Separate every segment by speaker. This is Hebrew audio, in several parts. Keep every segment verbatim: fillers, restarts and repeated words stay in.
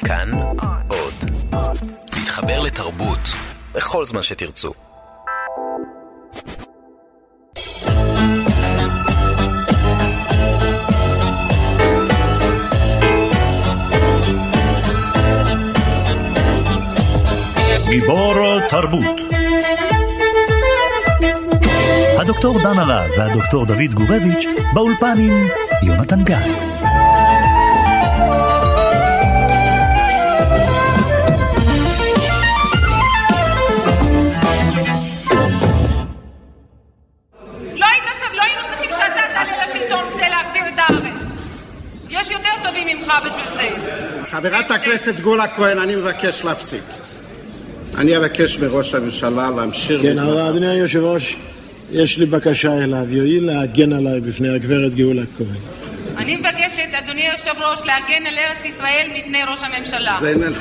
Speaker 1: כאן עוד. להתחבר לתרבות בכל זמן שתרצו.
Speaker 2: גיבור תרבות. הדוקטור דן הרב והדוקטור דוד גורביץ' באולפן עם יונתן גת.
Speaker 3: לא היינו צריכים שאתה תעלה לשלטון כדי להחזיר את הארץ. יש יותר טובים ממך בשביל זה.
Speaker 4: חברת הכנסת גולה כהן, אני מבקש להפסיק. אני אבקש מראש הממשלה להמשיך...
Speaker 5: כן, אדוני היושב ראש, יש לי בקשה אליו, יועיל להגן עליי בפני הגברת גאולה כהן.
Speaker 3: אני מבקשת, אדוני היושב ראש, להגן על ארץ ישראל מפני ראש הממשלה.
Speaker 4: זה איננו.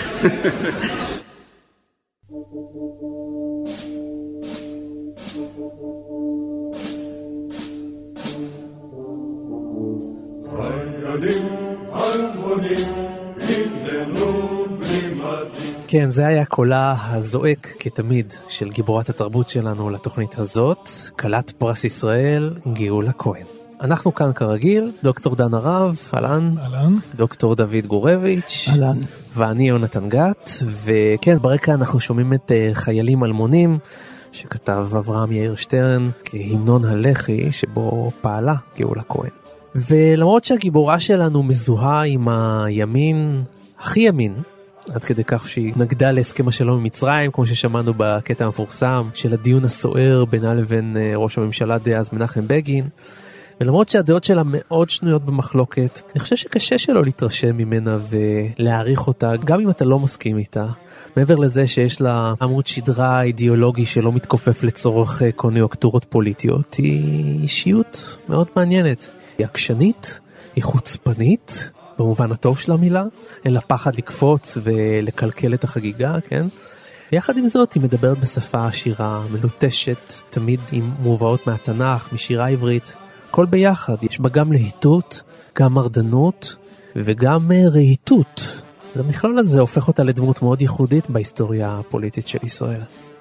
Speaker 6: כן, זה היה קולה הזועק כתמיד של גיבורת התרבות שלנו לתוכנית הזאת, כלת פרס ישראל גאולה כהן. אנחנו כאן כרגיל, דוקטור דן הרב, אלן,
Speaker 7: אלן, דוקטור
Speaker 6: דוד גורביץ',
Speaker 8: אלן,
Speaker 6: ואני יונתן גת, וכן, ברקע אנחנו שומעים את חיילים אלמונים, שכתב אברהם יאיר שטרן כהמנון הלח"י שבו פעלה גאולה כהן. ולמרות שהגיבורה שלנו מזוהה עם הימין, הכי ימין, עד כדי כך שהיא נגדה להסכם השלום עם מצרים, כמו ששמענו בקטע המפורסם של הדיון הסוער בינה לבין ראש הממשלה דאז מנחם בגין, ולמרות שהדעות שלה מאוד שנויות במחלוקת, אני חושב שקשה שלא להתרשם ממנה ולהעריך אותה, גם אם אתה לא מסכים איתה. מעבר לזה שיש לה עמוד שדרה אידיאולוגי שלא מתכופף לצורך קוניונקטורות פוליטיות, היא אישיות מאוד מעניינת. היא עקשנית, היא חוצפנית, במובן הטוב של המילה, אין לה פחד לקפוץ ולקלקל את החגיגה, כן? ויחד עם זאת היא מדברת בשפה עשירה, מלוטשת, תמיד עם מובאות מהתנ"ך, משירה עברית, כל ביחד. יש בה גם להיטות, גם מרדנות וגם רהיטות. המכלול הזה הופך אותה לדמות מאוד ייחודית בהיסטוריה הפוליטית של ישראל.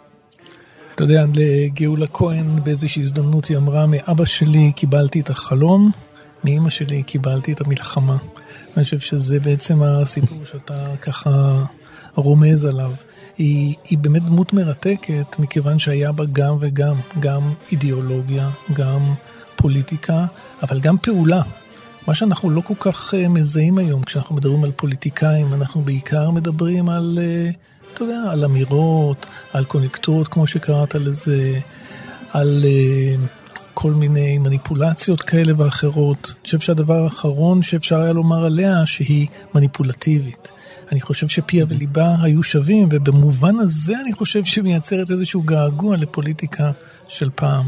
Speaker 7: אתה יודע, לגאולה כהן באיזושהי הזדמנות היא אמרה, מאבא שלי קיבלתי את החלום, מאמא שלי קיבלתי את המלחמה. אני חושב שזה בעצם הסיפור שאתה ככה רומז עליו. היא, היא באמת דמות מרתקת, מכיוון שהיה בה גם וגם, גם אידיאולוגיה, גם פוליטיקה, אבל גם פעולה. מה שאנחנו לא כל כך מזהים היום, כשאנחנו מדברים על פוליטיקאים, אנחנו בעיקר מדברים על, אתה יודע, על אמירות, על קונקטורות, כמו שקראת לזה, על כל מיני מניפולציות כאלה ואחרות. אני חושב שהדבר האחרון שאפשר היה לומר עליה, שהיא מניפולטיבית. אני חושב שפיה וליבה היו שווים, ובמובן הזה אני חושב שמייצרת איזשהו געגוע לפוליטיקה של פעם.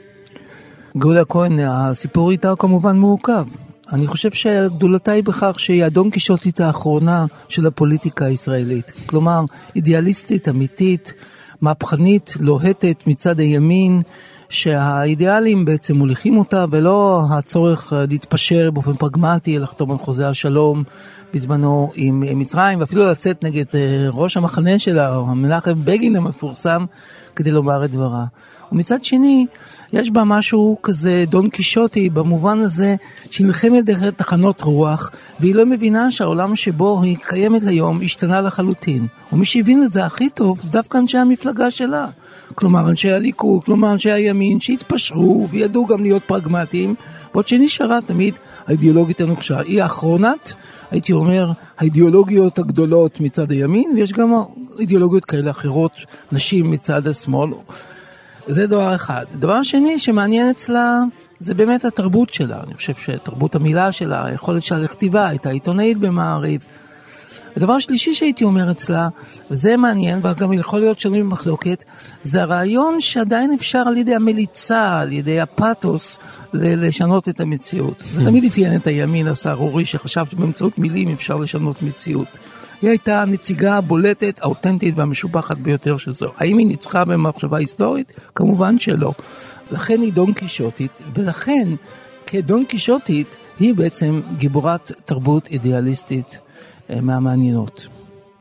Speaker 8: גאולה כהן, הסיפור איתה כמובן מורכב. אני חושב שהגדולתה היא בכך שהיא הדון קישוטית האחרונה של הפוליטיקה הישראלית. כלומר, אידיאליסטית, אמיתית, מהפכנית, לוהטת מצד הימין, שהאידיאלים בעצם מוליכים אותה, ולא הצורך להתפשר באופן פרגמטי, לחתום על חוזה השלום בזמנו עם מצרים, ואפילו לצאת נגד ראש המחנה שלה, מנחם בגין המפורסם, כדי לומר את דברה. ומצד שני, יש בה משהו כזה דון קישוטי, במובן הזה שהיא נלחמת דרך תחנות רוח, והיא לא מבינה שהעולם שבו היא קיימת היום השתנה לחלוטין. ומי שהבין את זה הכי טוב, זה דווקא אנשי המפלגה שלה. כלומר, אנשי הליכוד, כלומר, אנשי הימין, שהתפשרו וידעו גם להיות פרגמטיים, בעוד שנשארה תמיד האידיאולוגית הנוקשה. היא האחרונת, הייתי אומר, האידיאולוגיות הגדולות מצד הימין, ויש גם אידיאולוגיות כאלה אחרות, נשים מצד השמאל. זה דבר אחד. דבר שני שמעניין אצלה, זה באמת התרבות שלה. אני חושב שתרבות המילה שלה, היכולת שלה לכתיבה, הייתה עיתונאית במעריב. הדבר השלישי שהייתי אומר אצלה, וזה מעניין, וגם יכול להיות שלנו במחלוקת, זה הרעיון שעדיין אפשר על ידי המליצה, על ידי הפאטוס, לשנות את המציאות. זה תמיד אפיין את הימין הסהרורי, שחשב שבאמצעות מילים אפשר לשנות מציאות. היא הייתה הנציגה הבולטת, האותנטית והמשובחת ביותר שזו. האם היא ניצחה במחשבה היסטורית? כמובן שלא. לכן היא דון קישוטית, ולכן כדון קישוטית היא בעצם גיבורת תרבות אידיאליסטית מהמעניינות.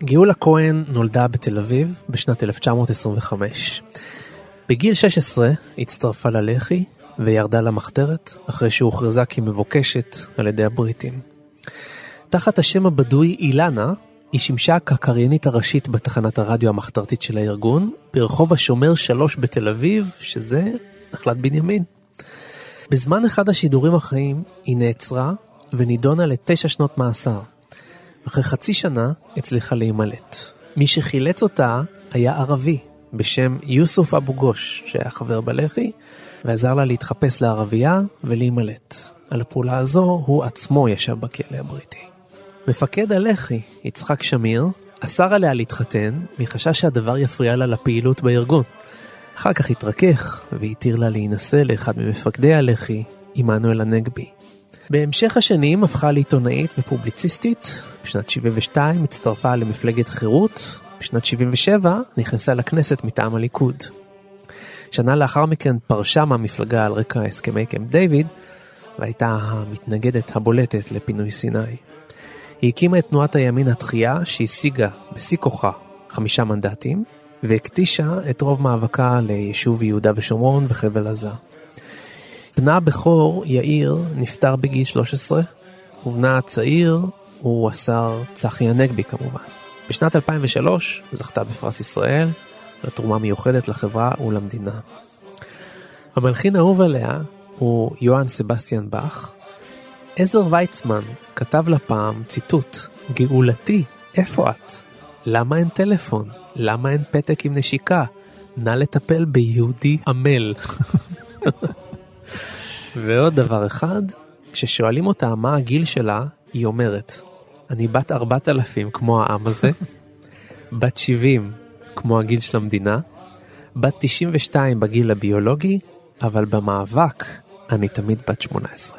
Speaker 6: גאולה כהן נולדה בתל אביב בשנת אלף תשע מאות עשרים וחמש. בגיל שש עשרה הצטרפה ללח"י וירדה למחתרת אחרי שהוכרזה כמבוקשת על ידי הבריטים. תחת השם הבדוי אילנה, היא שימשה כקריינית הראשית בתחנת הרדיו המחתרתית של הארגון, ברחוב השומר שלוש בתל אביב, שזה נחלת בנימין. בזמן אחד השידורים החיים היא נעצרה ונידונה לתשע שנות מאסר. אחרי חצי שנה הצליחה להימלט. מי שחילץ אותה היה ערבי בשם יוסוף אבו גוש, שהיה חבר בלח"י, ועזר לה להתחפש לערבייה ולהימלט. על הפעולה הזו הוא עצמו ישב בכלא הבריטי. מפקד הלח"י, יצחק שמיר, אסר עליה להתחתן מחשש שהדבר יפריע לה לפעילות בארגון. אחר כך התרכך והתיר לה להינשא לאחד ממפקדי הלח"י, עמנואל הנגבי. בהמשך השנים הפכה לעיתונאית ופובליציסטית. בשנת שבעים ושתיים הצטרפה למפלגת חירות. בשנת שבעים ושבע נכנסה לכנסת מטעם הליכוד. שנה לאחר מכן פרשה מהמפלגה על רקע הסכמי קמפ דיוויד, והייתה המתנגדת הבולטת לפינוי סיני. היא הקימה את תנועת הימין התחייה, שהשיגה בשיא כוחה חמישה מנדטים, והקטישה את רוב מאבקה ליישוב יהודה ושומרון וחבל עזה. בנה הבכור, יאיר, נפטר בגיל שלוש עשרה, ובנה הצעיר הוא השר צחי הנגבי כמובן. בשנת אלפיים ושלוש זכתה בפרס ישראל, לתרומה מיוחדת לחברה ולמדינה. המלחין האהוב עליה הוא יוהאן סבסטיאן באך. עזר ויצמן כתב לה פעם ציטוט, גאולתי, איפה את? למה אין טלפון? למה אין פתק עם נשיקה? נא לטפל ביהודי עמל. ועוד דבר אחד, כששואלים אותה מה הגיל שלה, היא אומרת, אני בת ארבעת אלפים כמו העם הזה, בת שבעים כמו הגיל של המדינה, בת תשעים ושתיים בגיל הביולוגי, אבל במאבק אני תמיד בת שמונה עשרה.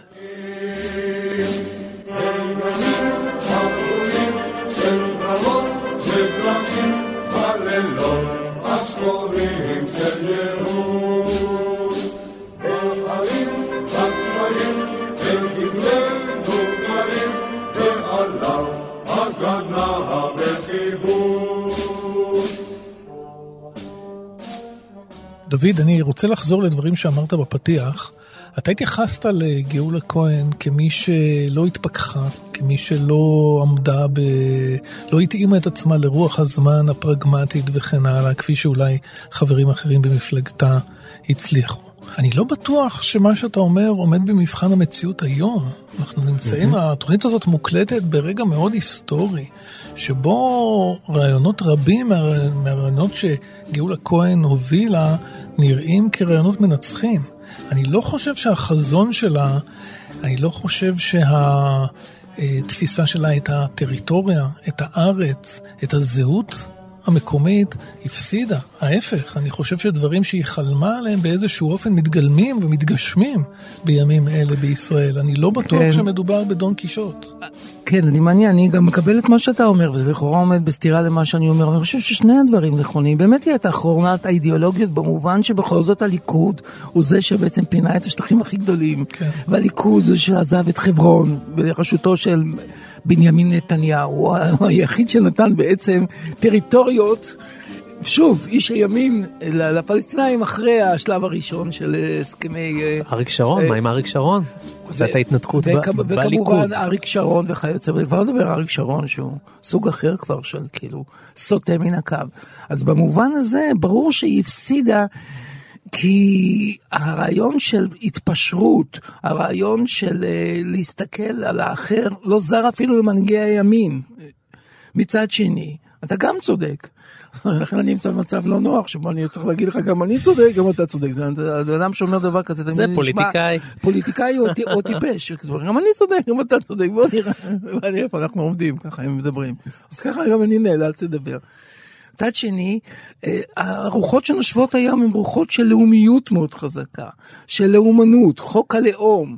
Speaker 7: דוד, אני רוצה לחזור לדברים שאמרת בפתיח. אתה התייחסת לגאולה כהן כמי שלא התפכחה, כמי שלא עמדה ב... לא התאימה את עצמה לרוח הזמן הפרגמטית וכן הלאה, כפי שאולי חברים אחרים במפלגתה הצליחו. אני לא בטוח שמה שאתה אומר עומד במבחן המציאות היום. אנחנו נמצאים, התוכנית הזאת מוקלטת ברגע מאוד היסטורי, שבו רעיונות רבים מהרעיונות שגאולה כהן הובילה נראים כרעיונות מנצחים. אני לא חושב שהחזון שלה, אני לא חושב שהתפיסה שלה את הטריטוריה, את הארץ, את הזהות המקומית הפסידה. ההפך, אני חושב שדברים שהיא חלמה עליהם באיזשהו אופן מתגלמים ומתגשמים בימים אלה בישראל. אני לא בטוח כן. שמדובר בדון קישוט.
Speaker 8: כן, אני מעניין, אני גם מקבל את מה שאתה אומר, וזה לכאורה עומד בסתירה למה שאני אומר, אני חושב ששני הדברים נכונים. באמת היא הייתה אחרונת האידיאולוגיות, במובן שבכל זאת הליכוד הוא זה שבעצם פינה את השטחים הכי גדולים, כן. והליכוד זה שעזב את חברון, בראשותו של בנימין נתניהו, הוא היחיד שנתן בעצם טריטוריות, שוב, איש הימין לפלסטינאים אחרי השלב הראשון של הסכמי...
Speaker 6: אריק שרון, מה עם אריק שרון? עושה את ההתנתקות בליכוד.
Speaker 8: וכמובן אריק שרון וכיוצא, וכבר נדבר אריק שרון שהוא סוג אחר כבר של כאילו סוטה מן הקו. אז במובן הזה ברור שהיא הפסידה, כי הרעיון של התפשרות, הרעיון של להסתכל על האחר, לא זר אפילו למנהיגי הימין. מצד שני, אתה גם צודק. לכן אני אמצא במצב לא נוח, שבו אני צריך להגיד לך גם אני צודק, גם אתה צודק. זה אדם שאומר דבר כזה,
Speaker 6: זה פוליטיקאי.
Speaker 8: פוליטיקאי או טיפש. גם אני צודק, גם אתה צודק, בוא נראה איפה אנחנו עומדים, ככה הם מדברים. אז ככה גם אני נאלץ לדבר. מצד שני, הרוחות שנושבות היום הן רוחות של לאומיות מאוד חזקה, של לאומנות, חוק הלאום,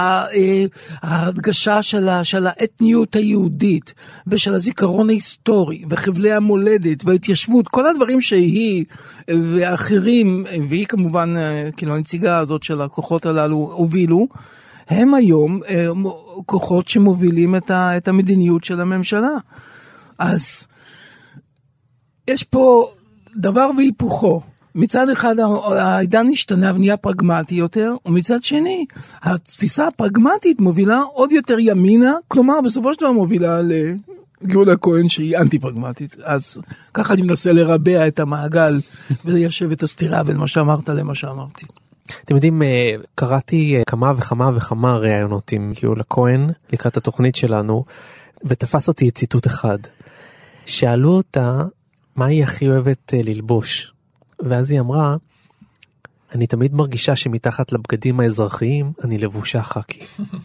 Speaker 8: ההדגשה של האתניות היהודית, ושל הזיכרון ההיסטורי, וחבלי המולדת, וההתיישבות, כל הדברים שהיא ואחרים, והיא כמובן, כאילו הנציגה הזאת של הכוחות הללו הובילו, הם היום כוחות שמובילים את המדיניות של הממשלה. אז יש פה דבר והיפוכו. מצד אחד העידן השתנה ונהיה פרגמטי יותר, ומצד שני, התפיסה הפרגמטית מובילה עוד יותר ימינה, כלומר בסופו של דבר מובילה לגאולה כהן שהיא אנטי פרגמטית. אז ככה אני מנסה לרבע את המעגל וליישב את הסתירה בין מה שאמרת למה שאמרתי.
Speaker 6: אתם יודעים, קראתי כמה וכמה וכמה ראיונות עם גאולה כהן לקראת התוכנית שלנו, ותפס אותי ציטוט אחד. שאלו אותה מה היא הכי אוהבת ללבוש. ואז היא אמרה, אני תמיד מרגישה שמתחת לבגדים האזרחיים אני לבושה חכי.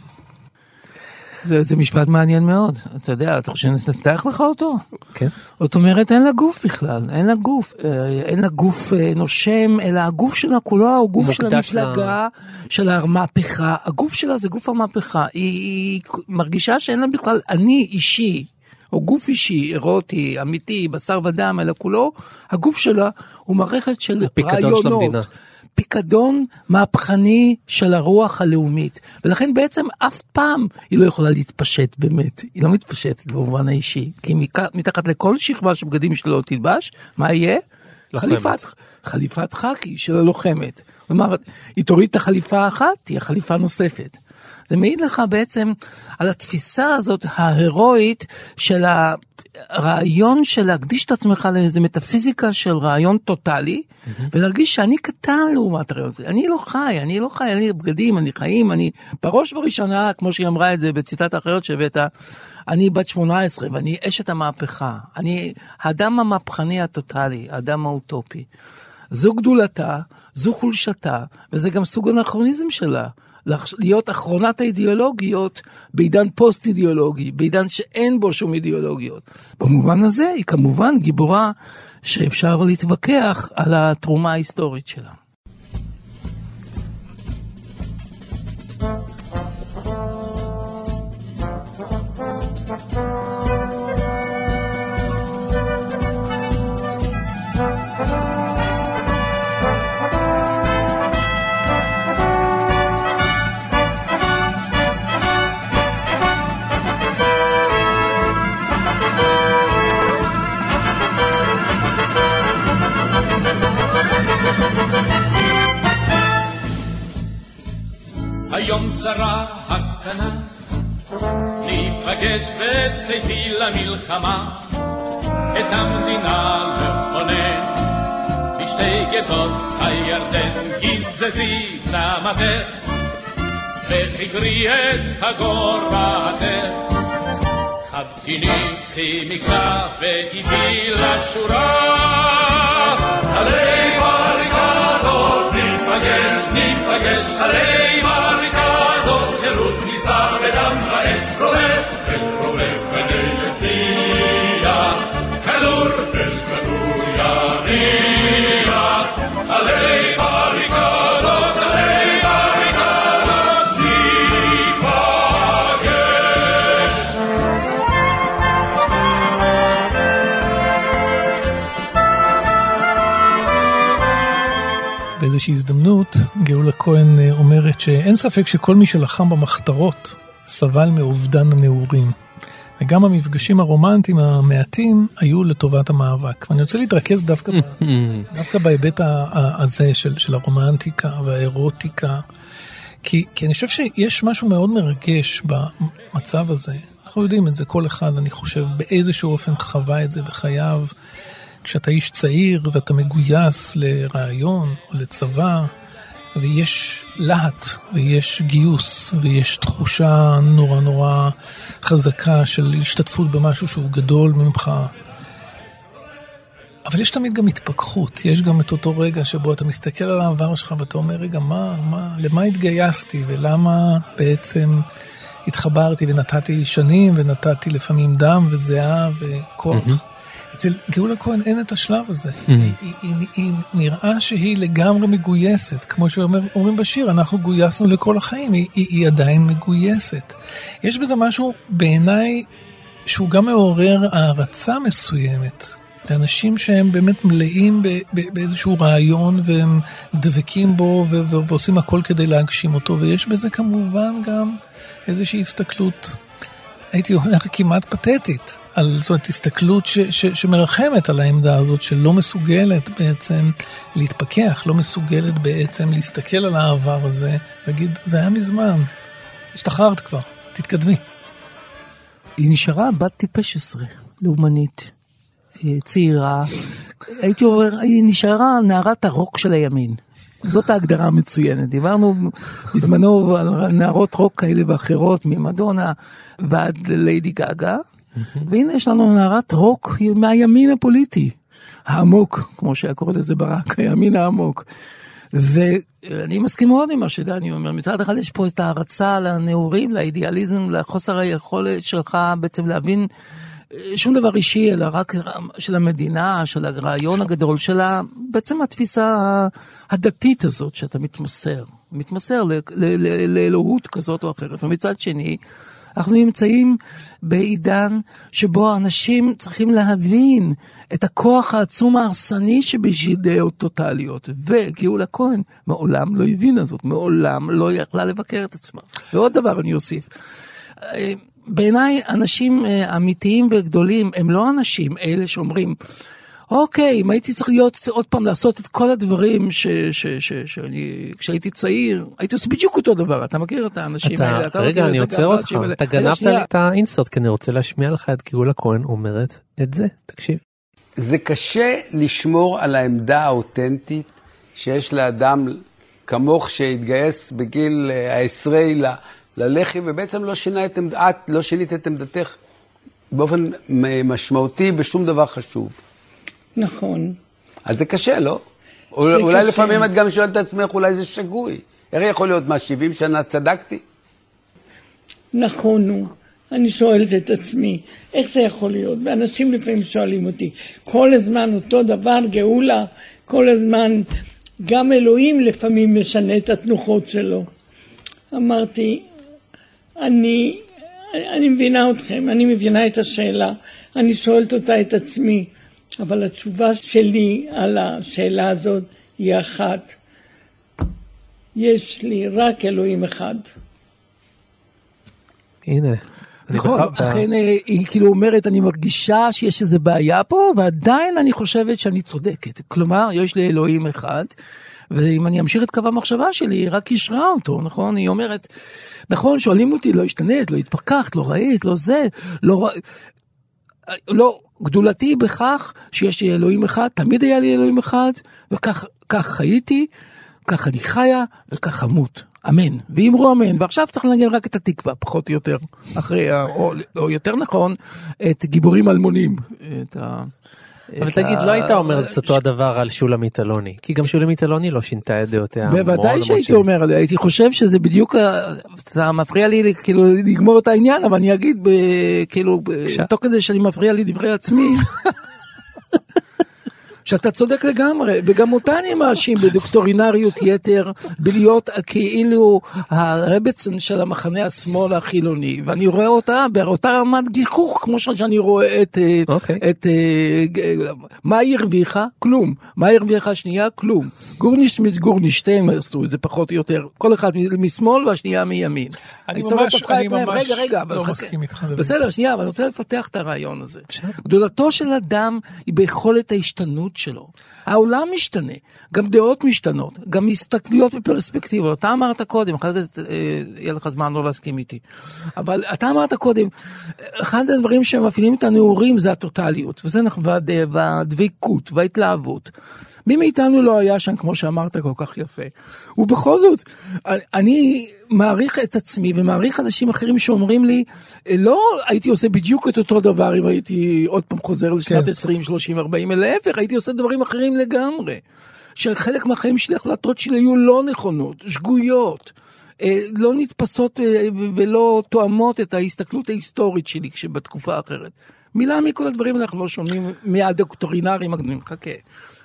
Speaker 8: זה, זה משפט מעניין מאוד. אתה יודע, אתה חושב שנתתח לך אותו?
Speaker 6: כן.
Speaker 8: זאת אומרת, אין לה גוף בכלל, אין לה גוף, אין לה גוף נושם, אלא הגוף שלה כולו הוא גוף של המפלגה, לה... של המהפכה. הגוף שלה זה גוף המהפכה. היא, היא מרגישה שאין לה בכלל אני אישי. או גוף אישי, אירוטי, אמיתי, בשר ודם, אלא כולו, הגוף שלה הוא מערכת של רעיונות. פיקדון מהפכני של הרוח הלאומית. ולכן בעצם אף פעם היא לא יכולה להתפשט באמת. היא לא מתפשטת במובן האישי. כי מתחת לכל שכבה שבגדים שלו לא תלבש, מה יהיה? חליפת, חליפת חכי של הלוחמת. כלומר, היא תוריד את החליפה האחת, תהיה חליפה נוספת. זה מעיד לך בעצם על התפיסה הזאת ההירואית של הרעיון של להקדיש את עצמך לאיזו מטאפיזיקה של רעיון טוטלי, mm-hmm. ולהרגיש שאני קטן לעומת הרעיון. אני לא חי, אני לא חי, אני בגדים, אני חיים, אני בראש וראשונה, כמו שהיא אמרה את זה בציטת האחרת שהבאת, אני בת שמונה עשרה ואני אשת המהפכה. אני האדם המהפכני הטוטלי, האדם האוטופי. זו גדולתה, זו חולשתה, וזה גם סוג האנכרוניזם שלה. להיות אחרונת האידיאולוגיות בעידן פוסט אידיאולוגי, בעידן שאין בו שום אידיאולוגיות. במובן הזה היא כמובן גיבורה שאפשר להתווכח על התרומה ההיסטורית שלה.
Speaker 9: היום זרה הקטנה להיפגש בצאתי למלחמה את המדינה לכונן בשתי גדות הירדן גזזי צמתך וחגרי את הגורתך חבטיני כמקרא ואיתי לשורה עלי בריקדות ניפגש ניפגש עלי בריקדות חירות ניסה בדם באש רובב אל רובב בני יסיע כדור אל כדור יניע עלי בריקדות עלי בריקדות ניפגש.
Speaker 7: באיזושהי הזדמנות גאולה כהן אומרת שאין ספק שכל מי שלחם במחתרות סבל מאובדן הנעורים. וגם המפגשים הרומנטיים המעטים היו לטובת המאבק. ואני רוצה להתרכז דווקא, דווקא בהיבט הזה של, של הרומנטיקה והאירוטיקה. כי, כי אני חושב שיש משהו מאוד מרגש במצב הזה. אנחנו יודעים את זה, כל אחד, אני חושב, באיזשהו אופן חווה את זה בחייו. כשאתה איש צעיר ואתה מגויס לרעיון או לצבא, ויש להט ויש גיוס ויש תחושה נורא נורא חזקה של השתתפות במשהו שהוא גדול ממך. אבל יש תמיד גם התפכחות, יש גם את אותו רגע שבו אתה מסתכל על העבר שלך ואתה אומר, רגע, מה, מה, למה התגייסתי ולמה בעצם התחברתי ונתתי שנים ונתתי לפעמים דם וזיעה וכוח. אצל גאולה כהן אין את השלב הזה. היא, היא, היא, היא נראה שהיא לגמרי מגויסת. כמו שאומרים בשיר, אנחנו גויסנו לכל החיים. היא, היא, היא עדיין מגויסת. יש בזה משהו בעיניי שהוא גם מעורר הערצה מסוימת. לאנשים שהם באמת מלאים ב, ב, באיזשהו רעיון והם דבקים בו ו, ו, ועושים הכל כדי להגשים אותו. ויש בזה כמובן גם איזושהי הסתכלות, הייתי אומר, כמעט פתטית. על זאת אומרת, הסתכלות ש, ש, שמרחמת על העמדה הזאת, שלא מסוגלת בעצם להתפכח, לא מסוגלת בעצם להסתכל על העבר הזה, להגיד, זה היה מזמן, השתחררת כבר, תתקדמי.
Speaker 8: היא נשארה בת טיפש עשרה, לאומנית, צעירה, הייתי אומר, היא נשארה נערת הרוק של הימין. זאת ההגדרה המצוינת. דיברנו בזמנו על נערות רוק כאלה ואחרות, ממדונה ועד ליידי גגה, והנה יש לנו נערת רוק מהימין הפוליטי, העמוק, כמו שהיה קורא לזה ברק, הימין העמוק. ואני מסכים מאוד עם מה שדני אומר, מצד אחד יש פה את ההרצה לנאורים, לאידיאליזם, לחוסר היכולת שלך בעצם להבין שום דבר אישי, אלא רק של המדינה, של הרעיון הגדול שלה, בעצם התפיסה הדתית הזאת שאתה מתמסר, מתמסר לאלוהות כזאת או אחרת. ומצד שני, אנחנו נמצאים בעידן שבו אנשים צריכים להבין את הכוח העצום ההרסני שבשדעות טוטליות. וגאולה כהן מעולם לא הבינה זאת, מעולם לא יכלה לבקר את עצמה. ועוד דבר אני אוסיף. בעיניי אנשים אמיתיים וגדולים הם לא אנשים אלה שאומרים, אוקיי, אם הייתי צריך להיות עוד פעם לעשות את כל הדברים ש, ש, ש, שאני, כשהייתי צעיר, הייתי עושה בדיוק אותו דבר. אתה מכיר את האנשים
Speaker 6: אתה,
Speaker 8: האלה? אתה
Speaker 6: רגע, אני עוצר אותך. אתה גנבת לי את האינסרט, כי אני רוצה להשמיע לך את גאולה כהן אומרת את זה. תקשיב.
Speaker 10: זה קשה לשמור על העמדה האותנטית שיש לאדם כמוך שהתגייס בגיל העשרי ל... ללח"י, ובעצם לא שינה את עמדת, לא שינית את עמדתך באופן משמעותי בשום דבר חשוב.
Speaker 11: נכון.
Speaker 10: אז זה קשה, לא? זה אולי קשה. לפעמים את גם שואלת את עצמך, אולי זה שגוי. איך יכול להיות, מה, שבעים שנה צדקתי?
Speaker 11: נכון הוא. אני שואלת את עצמי, איך זה יכול להיות? ואנשים לפעמים שואלים אותי, כל הזמן אותו דבר, גאולה, כל הזמן, גם אלוהים לפעמים משנה את התנוחות שלו. אמרתי, אני, אני מבינה אתכם, אני מבינה את השאלה, אני שואלת אותה את עצמי, אבל התשובה שלי על השאלה הזאת היא אחת. יש לי רק אלוהים אחד.
Speaker 6: הנה.
Speaker 8: נכון, אכן היא כאילו אומרת, אני מרגישה שיש איזו בעיה פה, ועדיין אני חושבת שאני צודקת. כלומר, יש לי אלוהים אחד, ואם אני אמשיך את קו המחשבה שלי, היא רק ישרה אותו, נכון? היא אומרת, נכון, שואלים אותי, לא השתנית, לא התפכחת, לא ראית, לא זה, לא ראית, לא, גדולתי בכך שיש לי אלוהים אחד, תמיד היה לי אלוהים אחד, וכך כך חייתי, כך אני חיה, וכך אמות. אמן. ואמרו אמן. ועכשיו צריך לנגן רק את התקווה, פחות או יותר, אחרי, או, או יותר נכון, את גיבורים אלמונים. את ה...
Speaker 6: אבל תגיד, לא היית אומרת את אותו הדבר על שולמית אלוני, כי גם שולמית אלוני לא שינתה את דעותיה.
Speaker 8: בוודאי שהייתי אומר, הייתי חושב שזה בדיוק, אתה מפריע לי כאילו לגמור את העניין, אבל אני אגיד, כאילו, תוך כדי שאני מפריע לי דברי עצמי, שאתה צודק לגמרי, וגם אותה אני מאשים בדוקטורינריות יתר, בלהיות כאילו הרבצן של המחנה השמאל החילוני, ואני רואה אותה באותה רמת גיחוך, כמו שאני רואה את, okay. את מה היא הרוויחה? כלום. מה היא הרוויחה השנייה? כלום. גורנישט מגורנישטים עשו את זה פחות או יותר, כל אחד משמאל והשנייה מימין.
Speaker 7: אני ממש, אני ממש
Speaker 8: רגע, רגע,
Speaker 7: לא מסכים איתך.
Speaker 8: בסדר, שנייה, אבל אני רוצה לפתח את הרעיון הזה. גדולתו של אדם היא ביכולת ההשתנות שלו. העולם משתנה, גם דעות משתנות, גם הסתכלויות ופרספקטיבות. אתה אמרת קודם, אחרי זה יהיה לך זמן לא להסכים איתי, אבל אתה אמרת קודם, אחד הדברים שמפעילים את הנאורים זה הטוטליות, וזה נחווה והדבקות וההתלהבות. מי מאיתנו לא היה שם, כמו שאמרת, כל כך יפה. ובכל זאת, אני מעריך את עצמי, ומעריך אנשים אחרים שאומרים לי, לא הייתי עושה בדיוק את אותו דבר, אם הייתי עוד פעם חוזר לשנת עשרים, שלושים, ארבעים, להפך, הייתי עושה דברים אחרים לגמרי. שחלק מהחיים שלי, החלטות שלי היו לא נכונות, שגויות, לא נתפסות ולא תואמות את ההסתכלות ההיסטורית שלי, בתקופה אחרת. מילה מכל הדברים אנחנו לא שומעים מהדוקטורינרים הגדולים, חכה.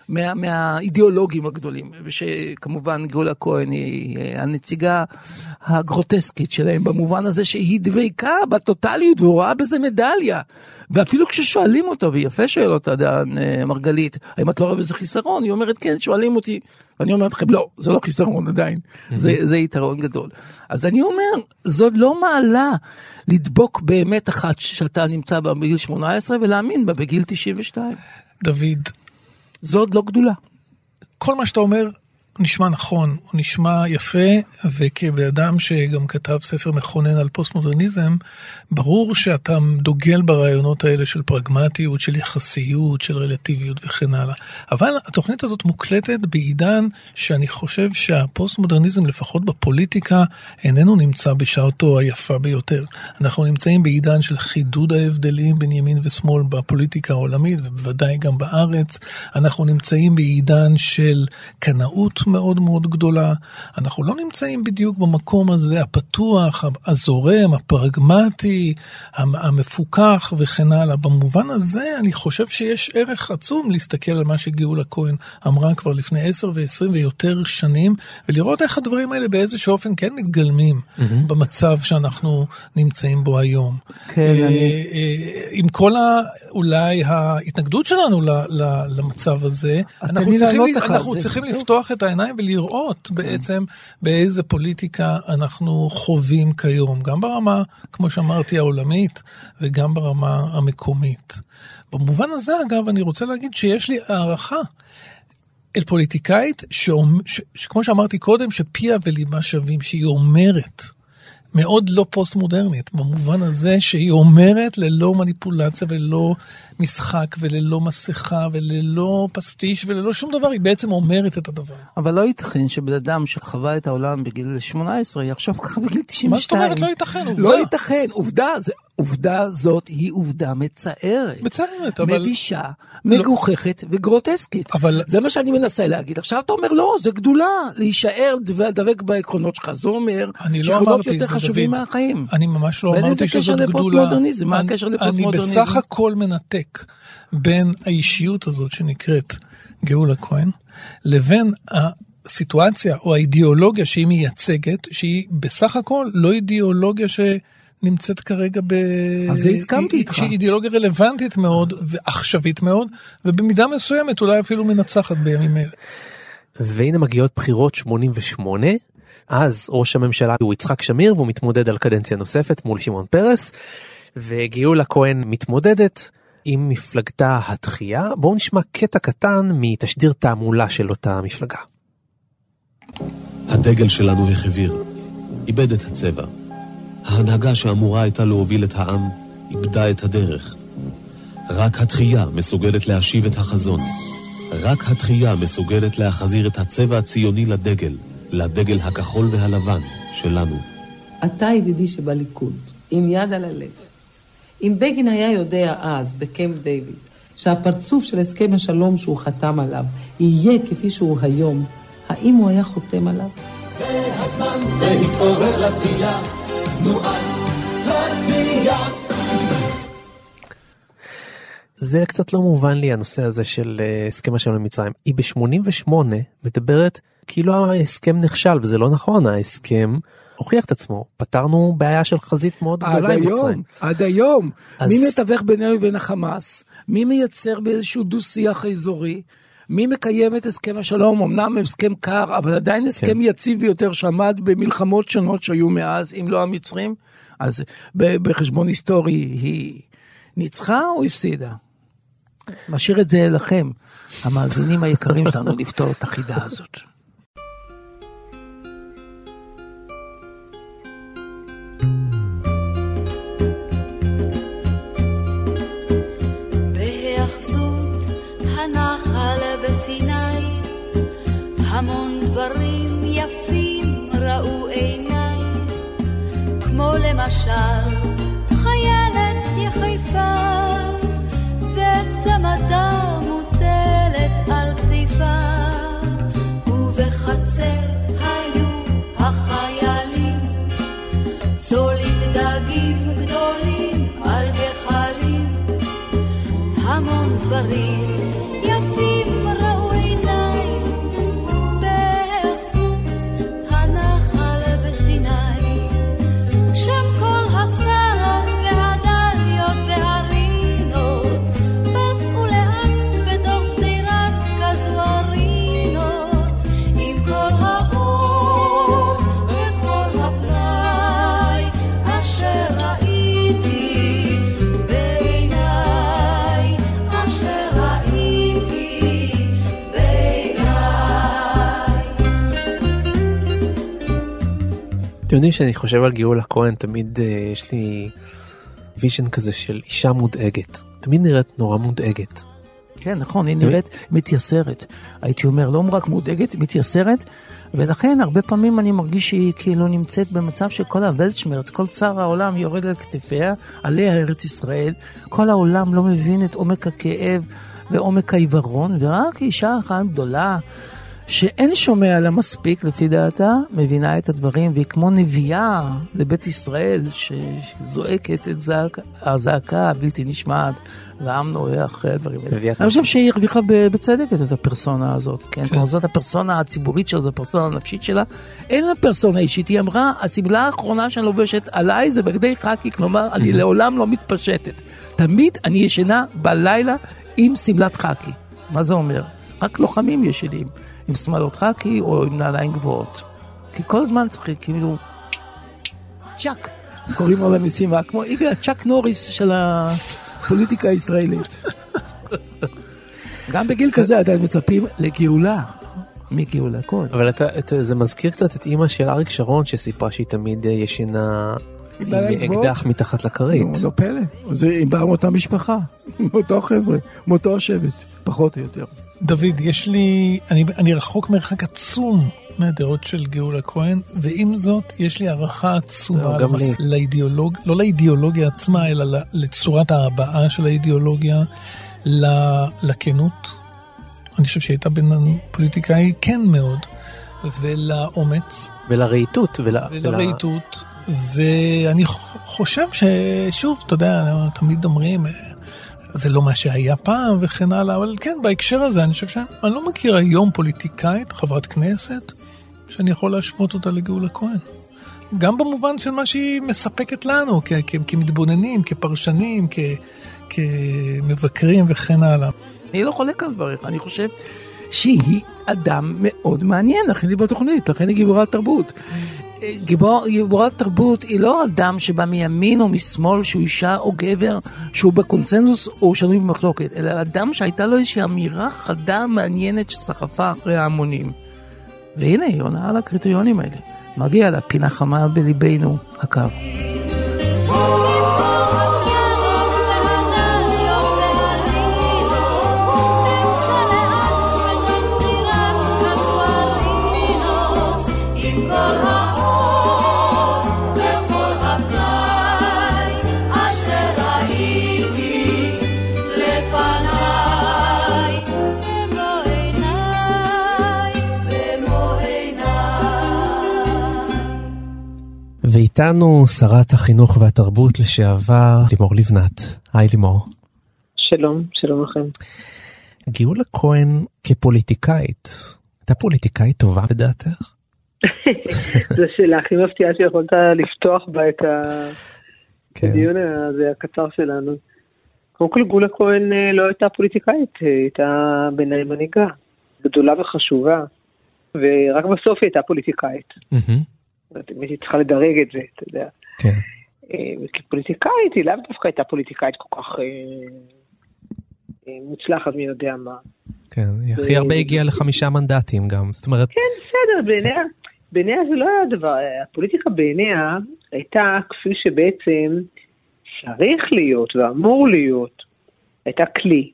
Speaker 8: מה, מהאידיאולוגים הגדולים, ושכמובן גאולה כהן היא הנציגה הגרוטסקית שלהם, במובן הזה שהיא דבקה בטוטליות, והוא רואה בזה מדליה, ואפילו כששואלים אותה, ויפה שואל אותה דן מרגלית, האם את לא רואה בזה חיסרון? היא אומרת כן, שואלים אותי, ואני אומרת לכם, לא, זה לא חיסרון עדיין, זה, זה יתרון גדול. אז אני אומר, זו לא מעלה לדבוק באמת אחת שאתה נמצא בה בגיל שמונה עשרה, ולהאמין בה בגיל תשעים ושתיים.
Speaker 7: דוד.
Speaker 8: זו עוד לא גדולה.
Speaker 7: כל מה שאתה אומר נשמע נכון, הוא נשמע יפה, וכבאדם שגם כתב ספר מכונן על פוסט-מודרניזם, ברור שאתה דוגל ברעיונות האלה של פרגמטיות, של יחסיות, של רלטיביות וכן הלאה. אבל התוכנית הזאת מוקלטת בעידן שאני חושב שהפוסט-מודרניזם, לפחות בפוליטיקה, איננו נמצא בשעתו היפה ביותר. אנחנו נמצאים בעידן של חידוד ההבדלים בין ימין ושמאל בפוליטיקה העולמית, ובוודאי גם בארץ. אנחנו נמצאים בעידן של קנאות מאוד מאוד גדולה. אנחנו לא נמצאים בדיוק במקום הזה הפתוח, הזורם, הפרגמטי, המפוקח וכן הלאה. במובן הזה אני חושב שיש ערך עצום להסתכל על מה שגאולה כהן אמרה כבר לפני עשר ועשרים ויותר שנים, ולראות איך הדברים האלה באיזשהו אופן כן מתגלמים mm-hmm. במצב שאנחנו נמצאים בו היום.
Speaker 8: כן, אני...
Speaker 7: עם כל ה... אולי ההתנגדות שלנו למצב הזה, אנחנו צריכים, אנחנו צריכים לפתוח את העיניים ולראות בעצם באיזה פוליטיקה אנחנו חווים כיום, גם ברמה, כמו שאמרתי, העולמית, וגם ברמה המקומית. במובן הזה, אגב, אני רוצה להגיד שיש לי הערכה אל פוליטיקאית, שכמו שאמרתי קודם, שפיה וליבה שווים, שהיא אומרת, מאוד לא פוסט-מודרנית, במובן הזה שהיא אומרת ללא מניפולציה וללא משחק וללא מסכה וללא פסטיש וללא שום דבר, היא בעצם אומרת את הדבר.
Speaker 8: אבל לא ייתכן שבן אדם שחווה את העולם בגיל שמונה עשרה יחשוב ככה בגיל תשעים ושתיים.
Speaker 7: מה זאת אומרת לא ייתכן? עובדה.
Speaker 8: לא ייתכן, עובדה, זה, עובדה זאת היא עובדה מצערת.
Speaker 7: מצערת, אבל...
Speaker 8: מבישה, מגוחכת לא... וגרוטסקית. אבל... זה מה שאני מנסה להגיד. עכשיו אתה אומר, לא, זה גדולה, להישאר דבק בעקרונות שלך. זה אומר שחולות יותר חשובים מהחיים.
Speaker 7: אני ממש לא אמרתי שזאת גדולה.
Speaker 8: מה הקשר לפוסט-מודרניזם?
Speaker 7: אני בסך הכל מנתק בין האישיות הזאת שנקראת גאולה כהן, לבין הסיטואציה או האידיאולוגיה שהיא מייצגת, שהיא בסך הכל לא אידיאולוגיה שנמצאת כרגע ב...
Speaker 8: אז זה הסכמתי איתך.
Speaker 7: שהיא אידיאולוגיה רלוונטית מאוד ועכשווית מאוד, ובמידה מסוימת אולי אפילו מנצחת בימים אלה.
Speaker 6: והנה מגיעות בחירות שמונים ושמונה, אז ראש הממשלה הוא יצחק שמיר, והוא מתמודד על קדנציה נוספת מול שמעון פרס, וגאולה כהן מתמודדת עם מפלגתה התחייה. בואו נשמע קטע קטן מתשדיר תעמולה של אותה מפלגה.
Speaker 12: הדגל שלנו החביר, איבד את הצבע. ההנהגה שאמורה הייתה להוביל את העם, איבדה את הדרך. רק התחייה מסוגלת להשיב את החזון. רק התחייה מסוגלת להחזיר את הצבע הציוני לדגל, לדגל הכחול והלבן שלנו.
Speaker 13: אתה ידידי שבליכוד, עם יד על הלב. אם בגין היה יודע אז, בקמפ דיוויד, שהפרצוף של הסכם השלום שהוא חתם עליו יהיה כפי שהוא היום, האם הוא היה חותם עליו?
Speaker 9: זה הזמן להתעורר לתחייה, תנועת התחייה.
Speaker 6: זה קצת לא מובן לי הנושא הזה של הסכם השלום למצרים. היא ב-שמונים ושמונה מדברת כאילו ההסכם נכשל, וזה לא נכון, ההסכם הוכיח את עצמו, פתרנו בעיה של חזית מאוד גדולה עם מצרים.
Speaker 8: עד היום, אז... מי מתווך בינינו ובין החמאס, מי מייצר באיזשהו דו-שיח אזורי, מי מקיים את הסכם השלום, אמנם הסכם קר, אבל עדיין הסכם כן. יציב ביותר שעמד במלחמות שונות שהיו מאז, אם לא המצרים, אז בחשבון היסטורי היא ניצחה או הפסידה? משאיר את זה לכם, המאזינים היקרים שלנו, לפתור את החידה הזאת.
Speaker 14: הנחל בסיני, המון דברים יפים ראו עיניי, כמו למשל חיילת יחיפה, וצמדה מוטלת על כתיפה, ובחצר היו החיילים, צולים דגים גדולים על גחלים, המון דברים יפים ראו
Speaker 6: אתם יודעים שאני חושב על גאולה כהן, תמיד יש לי ויז'ן כזה של אישה מודאגת. תמיד נראית נורא מודאגת.
Speaker 8: כן, נכון, היא נראית מתייסרת. הייתי אומר, לא רק מודאגת, היא מתייסרת, ולכן הרבה פעמים אני מרגיש שהיא כאילו נמצאת במצב שכל הוולצ'מרץ, כל צער העולם יורד על כתפיה, עליה ארץ ישראל, כל העולם לא מבין את עומק הכאב ועומק העיוורון, ורק אישה אחת גדולה, שאין שומע לה מספיק לפי דעתה, מבינה את הדברים, והיא כמו נביאה לבית ישראל, שזועקת את זעק, הזעקה הבלתי נשמעת, והעם נורא אחרי הדברים האלה. אני חושב שהיא הרוויחה בצדק את הפרסונה הזאת, כן? כמו זאת הפרסונה הציבורית שלה, זאת הפרסונה הנפשית שלה, אין לה פרסונה אישית, היא אמרה, הסבלה האחרונה שאני לובשת עליי זה בגדי חקי, כלומר, אני לעולם לא מתפשטת. תמיד אני ישנה בלילה עם סבלת חקי. מה זה אומר? רק לוחמים ישנים. עם סמלות חקי או עם נעליים גבוהות. כי כל הזמן צריך כאילו צ'ק, קוראים לו למשימה, כמו איגה, צ'ק נוריס של הפוליטיקה הישראלית. גם בגיל כזה עדיין מצפים לגאולה, מגאולה כהן.
Speaker 6: אבל אתה, אתה, זה מזכיר קצת את אמא של אריק שרון שסיפרה שהיא תמיד ישנה עם אקדח מתחת לכרית.
Speaker 8: לא פלא, זה עם באה מאותה משפחה, מאותו חבר'ה, מאותו השבט, פחות או יותר.
Speaker 7: דוד, יש לי, אני, אני רחוק מרחק עצום מהדעות של גאולה כהן, ועם זאת יש לי הערכה עצומה
Speaker 6: גם לי.
Speaker 7: לאידיאולוג, לא לאידיאולוגיה עצמה, אלא לצורת ההבעה של האידיאולוגיה, לכנות. אני חושב שהייתה בין הפוליטיקאי כן מאוד, ולאומץ.
Speaker 6: ולרעיתות. ול...
Speaker 7: ולרעיתות. ואני חושב ששוב, אתה יודע, תמיד אומרים, זה לא מה שהיה פעם וכן הלאה, אבל כן, בהקשר הזה, אני חושב שאני לא מכיר היום פוליטיקאית, חברת כנסת, שאני יכול להשוות אותה לגאולה כהן. גם במובן של מה שהיא מספקת לנו, כ- כ- כמתבוננים, כפרשנים, כ- כמבקרים וכן הלאה.
Speaker 8: אני לא חולק על דבריך, אני חושב שהיא אדם מאוד מעניין, לכן היא בתוכנית, לכן היא גיבורת תרבות. גיבור, גיבורת תרבות היא לא אדם שבא מימין או משמאל, שהוא אישה או גבר, שהוא בקונצנזוס או שנוי במחלוקת, אלא אדם שהייתה לו איזושהי אמירה חדה מעניינת שסחפה אחרי ההמונים. והנה היא עונה על הקריטריונים האלה. מגיע לה פינה חמה בליבנו הקו.
Speaker 6: ואיתנו שרת החינוך והתרבות לשעבר, לימור לבנת. היי לימור.
Speaker 15: שלום, שלום לכם.
Speaker 6: גאולה כהן כפוליטיקאית, הייתה פוליטיקאית טובה לדעתך?
Speaker 15: זו שאלה הכי מפתיעה שיכולת לפתוח בה את הדיון הזה הקצר שלנו. קודם כל גאולה כהן לא הייתה פוליטיקאית, הייתה בעיניי מנהיגה, גדולה וחשובה, ורק בסוף היא הייתה פוליטיקאית. הייתי צריכה לדרג את זה, אתה יודע.
Speaker 6: כן.
Speaker 15: כפוליטיקאית, היא לאו דווקא הייתה פוליטיקאית כל כך מוצלחת, מי יודע מה.
Speaker 6: כן, היא הכי הרבה הגיעה לחמישה מנדטים גם, זאת אומרת...
Speaker 15: כן, בסדר, בעיניה, בעיניה זה לא היה דבר, הפוליטיקה בעיניה הייתה כפי שבעצם צריך להיות ואמור להיות, הייתה כלי.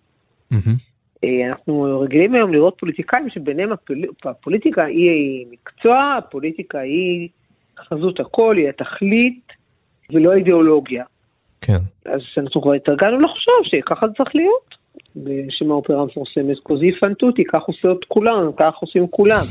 Speaker 15: אנחנו רגילים היום לראות פוליטיקאים שביניהם הפוליטיקה היא מקצוע, הפוליטיקה היא חזות הכל, היא התכלית ולא אידיאולוגיה.
Speaker 6: כן.
Speaker 15: אז אנחנו כבר התרגלנו לחשוב שככה זה צריך להיות. בשם האופרה המפורסמת, קוזי פנטוטי, כך עושים כולם, כך עושים כולם.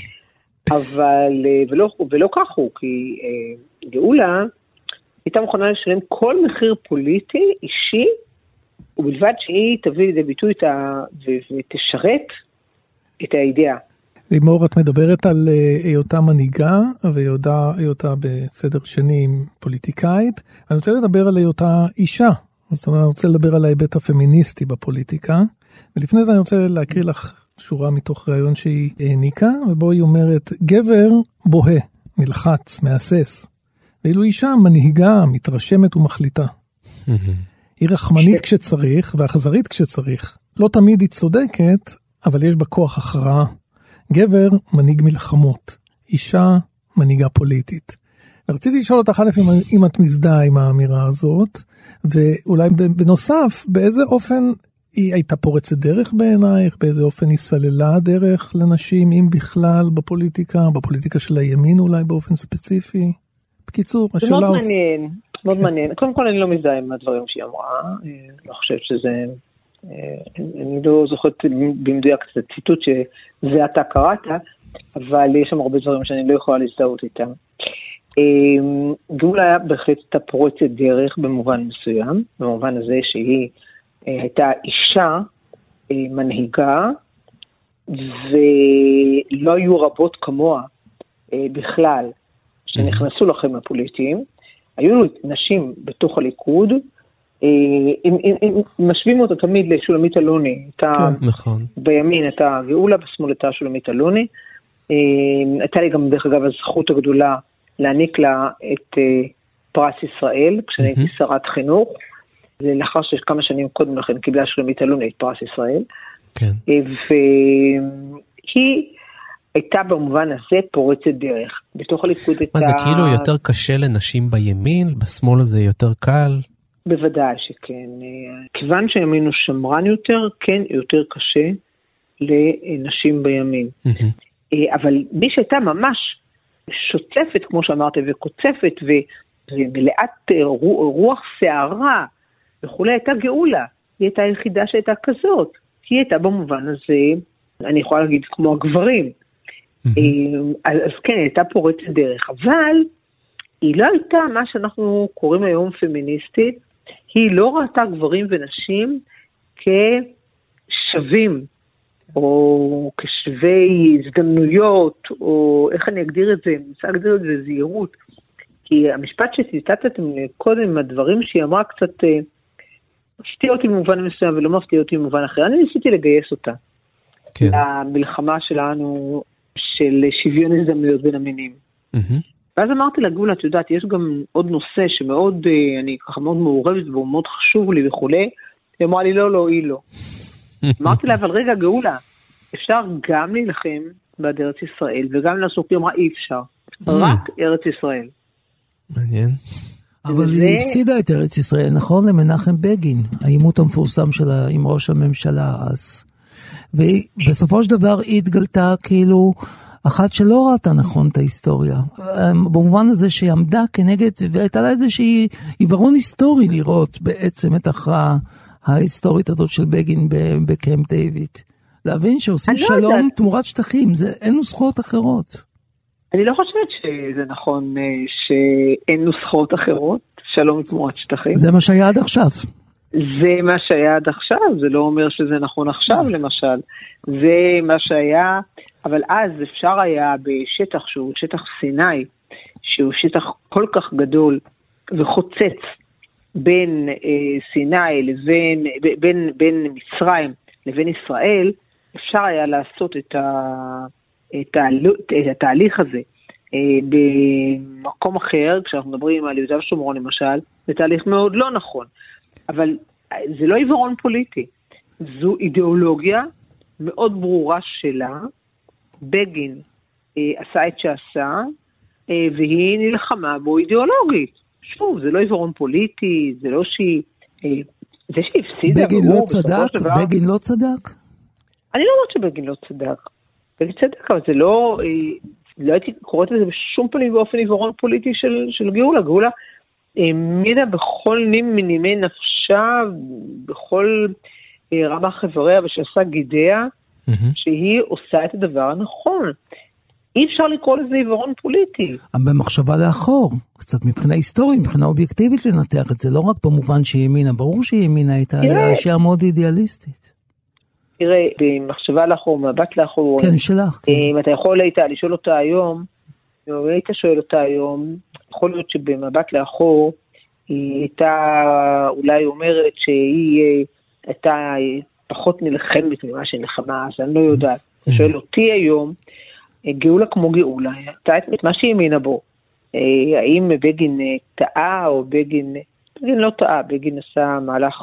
Speaker 15: אבל, ולא, ולא כך הוא, כי אה, גאולה הייתה מוכנה לשלם כל מחיר פוליטי, אישי, ובלבד שהיא תביא לידי ביטוי את ה... ותשרת את האידאה.
Speaker 7: לימור, את מדברת על היותה מנהיגה, והיותה בסדר שני עם פוליטיקאית. אני רוצה לדבר על היותה אישה. זאת אומרת, אני רוצה לדבר על ההיבט הפמיניסטי בפוליטיקה. ולפני זה אני רוצה להקריא לך שורה מתוך רעיון שהיא העניקה, ובו היא אומרת, גבר בוהה, נלחץ, מאסס. ואילו אישה מנהיגה, מתרשמת ומחליטה. היא רחמנית כשצריך ואכזרית כשצריך. לא תמיד היא צודקת, אבל יש בה כוח הכרעה. גבר מנהיג מלחמות, אישה מנהיגה פוליטית. רציתי לשאול אותך א' אם, אם את מזדהה עם האמירה הזאת, ואולי בנוסף, באיזה אופן היא הייתה פורצת דרך בעינייך, באיזה אופן היא סללה דרך לנשים, אם בכלל בפוליטיקה, בפוליטיקה של הימין אולי באופן ספציפי? בקיצור, השאלה...
Speaker 15: מאוד מעניין, מאוד מעניין. קודם כל אני לא מזדהה עם הדברים שהיא אמרה, אני לא חושבת שזה... אני לא זוכרת במדויק את הציטוט שזה אתה קראת, אבל יש שם הרבה דברים שאני לא יכולה להזדהות איתם. גאולה היה בהחלט את הפורצת דרך במובן מסוים, במובן הזה שהיא הייתה אישה מנהיגה, ולא היו רבות כמוה בכלל שנכנסו לחיים הפוליטיים. היו נשים בתוך הליכוד, אם, אם, אם משווים אותו תמיד לשולמית אלוני, הייתה
Speaker 6: כן, נכון.
Speaker 15: בימין הייתה גאולה, בשמאל הייתה שולמית אלוני, הייתה לי גם דרך אגב הזכות הגדולה להעניק לה את פרס ישראל, כשאני הייתי שרת חינוך, זה לאחר שכמה שנים קודם לכן קיבלה שולמית אלוני את פרס ישראל,
Speaker 6: כן.
Speaker 15: והיא הייתה במובן הזה פורצת דרך, בתוך הליכוד הייתה...
Speaker 6: מה זה כאילו יותר קשה לנשים בימין, בשמאל הזה יותר קל?
Speaker 15: בוודאי שכן. כיוון שהימין הוא שמרן יותר, כן יותר קשה לנשים בימין. אבל מי שהייתה ממש שוצפת, כמו שאמרת, וקוצפת, ומלאת רוח שערה, וכולי, הייתה גאולה. היא הייתה היחידה שהייתה כזאת. היא הייתה במובן הזה, אני יכולה להגיד, כמו הגברים. אז כן, היא הייתה פורצת דרך. אבל היא לא הייתה מה שאנחנו קוראים היום פמיניסטית, היא לא ראתה גברים ונשים כשווים, או כשווי הזדמנויות, או איך אני אגדיר את זה, אני רוצה להגדיר את זה זהירות, כי המשפט שציטטתם קודם, הדברים שהיא אמרה קצת, מפתיע אותי במובן מסוים ולא מפתיע אותי במובן אחר, אני ניסיתי לגייס אותה, כן. למלחמה שלנו של שוויון הזדמנויות בין המינים. Mm-hmm. ואז אמרתי לה, גאולה, את יודעת, יש גם עוד נושא שמאוד, אני ככה מאוד מעורבת בו, מאוד חשוב לי וכולי. היא אמרה לי, לא, לא, היא לא. אמרתי לה, אבל רגע, גאולה, אפשר גם להילחם בעד ארץ ישראל, וגם לעסוק, היא אמרה, אי אפשר. רק ארץ ישראל.
Speaker 6: מעניין.
Speaker 8: אבל היא הפסידה את ארץ ישראל, נכון? למנחם בגין, העימות המפורסם שלה עם ראש הממשלה אז. ובסופו של דבר היא התגלתה כאילו... אחת שלא ראתה נכון את ההיסטוריה, במובן הזה שהיא עמדה כנגד, והייתה לה איזושהי עיוורון היסטורי לראות בעצם את ההכרעה ההיסטורית הזאת של בגין בקמפ דיוויד. להבין שעושים שלום תמורת שטחים, אין נוסחאות אחרות.
Speaker 15: אני לא חושבת שזה נכון שאין נוסחאות אחרות, שלום תמורת שטחים.
Speaker 8: זה מה שהיה עד עכשיו.
Speaker 15: זה מה שהיה עד עכשיו, זה לא אומר שזה נכון עכשיו למשל. זה מה שהיה... אבל אז אפשר היה בשטח שהוא שטח סיני, שהוא שטח כל כך גדול וחוצץ בין אה, סיני לבין בין, בין מצרים לבין ישראל, אפשר היה לעשות את, ה, את, ה, את התהליך הזה אה, במקום אחר, כשאנחנו מדברים על יהודה ושומרון למשל, זה תהליך מאוד לא נכון. אבל זה לא עיוורון פוליטי, זו אידיאולוגיה מאוד ברורה שלה, בגין אה, עשה את שעשה, אה, והיא נלחמה בו אידיאולוגית. שוב, זה לא עיוורון פוליטי, זה לא שהיא... אה, זה שהיא הפסידה...
Speaker 8: בגין לא צדק? דבר, בגין לא צדק?
Speaker 15: אני לא אומרת שבגין לא צדק. בגין צדק, אבל זה לא... אה, לא הייתי קוראת לזה בשום פנים באופן עיוורון פוליטי של, של גאולה. גאולה העמידה בכל נים מנימי נפשה, בכל אה, רמה חבריה ושעשה גידיה, שהיא עושה את הדבר הנכון. אי אפשר לקרוא לזה עיוורון פוליטי.
Speaker 8: במחשבה לאחור, קצת מבחינה היסטורית, מבחינה אובייקטיבית לנתח את זה, לא רק במובן שהיא האמינה, ברור שהיא האמינה, הייתה אישה מאוד אידיאליסטית.
Speaker 15: תראה, במחשבה לאחור, מבט לאחור,
Speaker 8: כן, שלך.
Speaker 15: אם אתה יכול הייתה לשאול אותה היום, אם היית שואל אותה היום, יכול להיות שבמבט לאחור, היא הייתה אולי אומרת שהיא הייתה פחות נלחמת ממה שנלחמה, אז אני לא יודעת. אתה שואל אותי היום, גאולה כמו גאולה, הייתה את מה שהיא האמינה בו. האם בגין טעה או בגין, בגין לא טעה, בגין עשה מהלך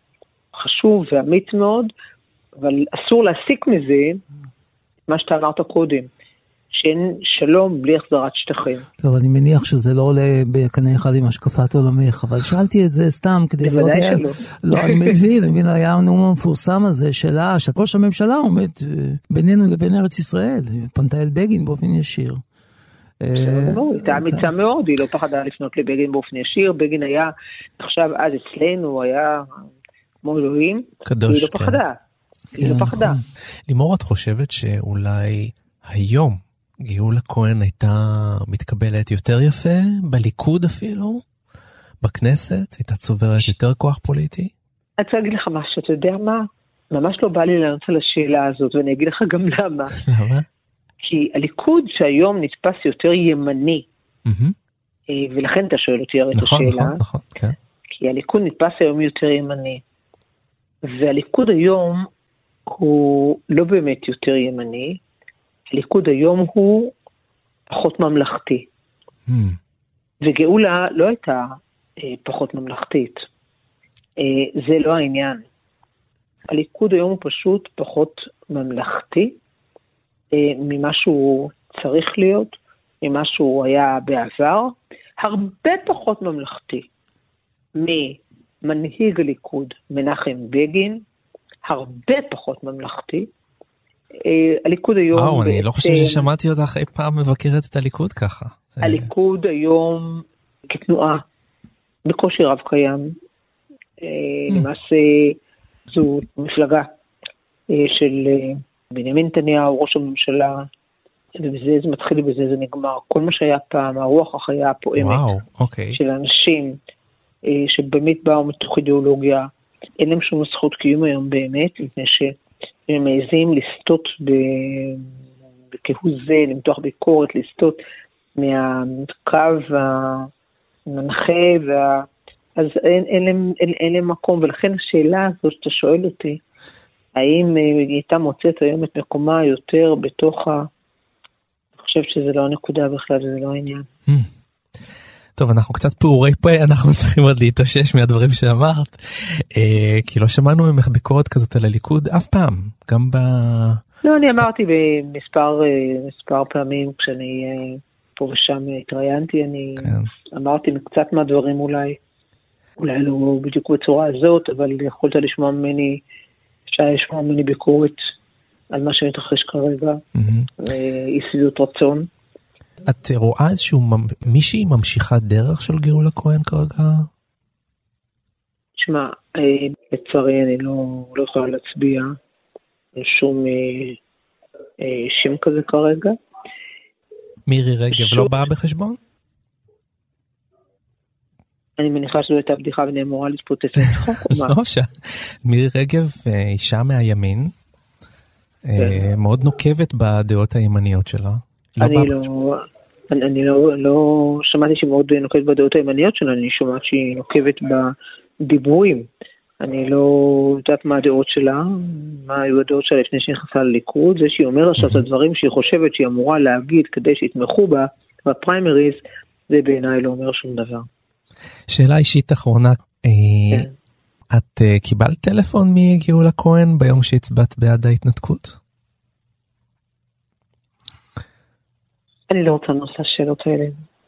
Speaker 15: חשוב ואמיץ מאוד, אבל אסור להסיק מזה מה שאתה אמרת קודם, שאין שלום בלי החזרת שטחים.
Speaker 8: טוב, אני מניח שזה לא עולה בקנה אחד עם השקפת עולמך, אבל שאלתי את זה סתם כדי לראות...
Speaker 15: בוודאי שלא.
Speaker 8: לא, אני מבין, אני מבין, היה הנאום המפורסם הזה שלה, שראש הממשלה עומד בינינו לבין ארץ ישראל, פנתה אל בגין באופן ישיר.
Speaker 15: היא הייתה אמיצה מאוד, היא לא פחדה לפנות לבגין באופן ישיר, בגין היה עכשיו אז אצלנו, הוא היה כמו אלוהים, היא לא פחדה. היא לא פחדה.
Speaker 6: לימור, את חושבת שאולי היום גאולה כהן הייתה מתקבלת יותר יפה, בליכוד אפילו, בכנסת, הייתה צוברת יותר כוח פוליטי?
Speaker 15: אני רוצה להגיד לך משהו, אתה יודע מה? ממש לא בא לי לענות על השאלה הזאת, ואני אגיד לך גם למה.
Speaker 6: למה?
Speaker 15: כי הליכוד שהיום נתפס יותר ימני, ולכן אתה שואל אותי הרי את השאלה,
Speaker 6: נכון, נכון, כן.
Speaker 15: כי הליכוד נתפס היום יותר ימני, והליכוד היום הוא לא באמת יותר ימני, הליכוד היום הוא פחות ממלכתי. Mm. וגאולה לא הייתה אה, פחות ממלכתית. אה, זה לא העניין. הליכוד היום הוא פשוט פחות ממלכתי, אה, ממה שהוא צריך להיות, ממה שהוא היה בעבר, הרבה פחות ממלכתי ממנהיג הליכוד, מנחם בגין, הרבה פחות ממלכתי, הליכוד היום...
Speaker 6: וואו, אני לא חושב ששמעתי אותך אי פעם מבקרת את הליכוד ככה.
Speaker 15: הליכוד היום כתנועה בקושי רב קיים. למעשה זו מפלגה של בנימין נתניהו, ראש הממשלה, ובזה זה מתחיל ובזה זה נגמר. כל מה שהיה פעם, הרוח החיה הפועמת של האנשים שבאמת באו מתוך אידיאולוגיה, אין להם שום זכות קיום היום באמת, מפני ש... הם מעזים לסטות בכהוא זה, למתוח ביקורת, לסטות מהקו המנחה, וה... אז אין, אין, להם, אין, אין להם מקום, ולכן השאלה הזאת שאתה שואל אותי, האם היא הייתה מוצאת היום את מקומה יותר בתוך ה... אני חושב שזה לא הנקודה בכלל, זה לא העניין.
Speaker 6: טוב, אנחנו קצת פעורי פה, אנחנו צריכים עוד להתאושש מהדברים שאמרת, אה, כי לא שמענו ממך ביקורת כזאת על הליכוד אף פעם, גם ב...
Speaker 15: לא, אני אמרתי במספר מספר פעמים, כשאני פה ושם התראיינתי, אני כן. אמרתי קצת מהדברים אולי, אולי לא בדיוק בצורה הזאת, אבל יכולת לשמוע ממני, אפשר לשמוע ממני ביקורת על מה שמתרחש כרגע, mm-hmm. אי שביעות רצון.
Speaker 6: את רואה איזשהו, מישהי ממשיכת דרך של גאולה כהן כרגע?
Speaker 15: תשמע, לצערי אני לא, לא יכולה להצביע על שום שם כזה כרגע.
Speaker 6: מירי רגב פשוט... לא באה בחשבון?
Speaker 15: אני מניחה שזו הייתה בדיחה ואני אמורה להתפוצץ לצחוק או מה?
Speaker 6: לא, ש... מירי רגב אישה מהימין, מאוד נוקבת בדעות הימניות שלה.
Speaker 15: אני לא, אני, אני לא, לא שמעתי שהיא מאוד נוקבת בדעות הימניות שלה, אני שומעת שהיא נוקבת בדיבורים. אני לא יודעת מה הדעות שלה, מה היו הדעות שלה לפני שהיא נכנסה לליכוד. זה שהיא אומרת עכשיו את הדברים שהיא חושבת שהיא אמורה להגיד כדי שיתמכו בה בפריימריז, זה בעיניי לא אומר שום דבר.
Speaker 6: שאלה אישית אחרונה, כן. את קיבלת טלפון מגאולה כהן ביום שהצבעת בעד ההתנתקות?
Speaker 15: אני לא רוצה לנושא השאלות האלה.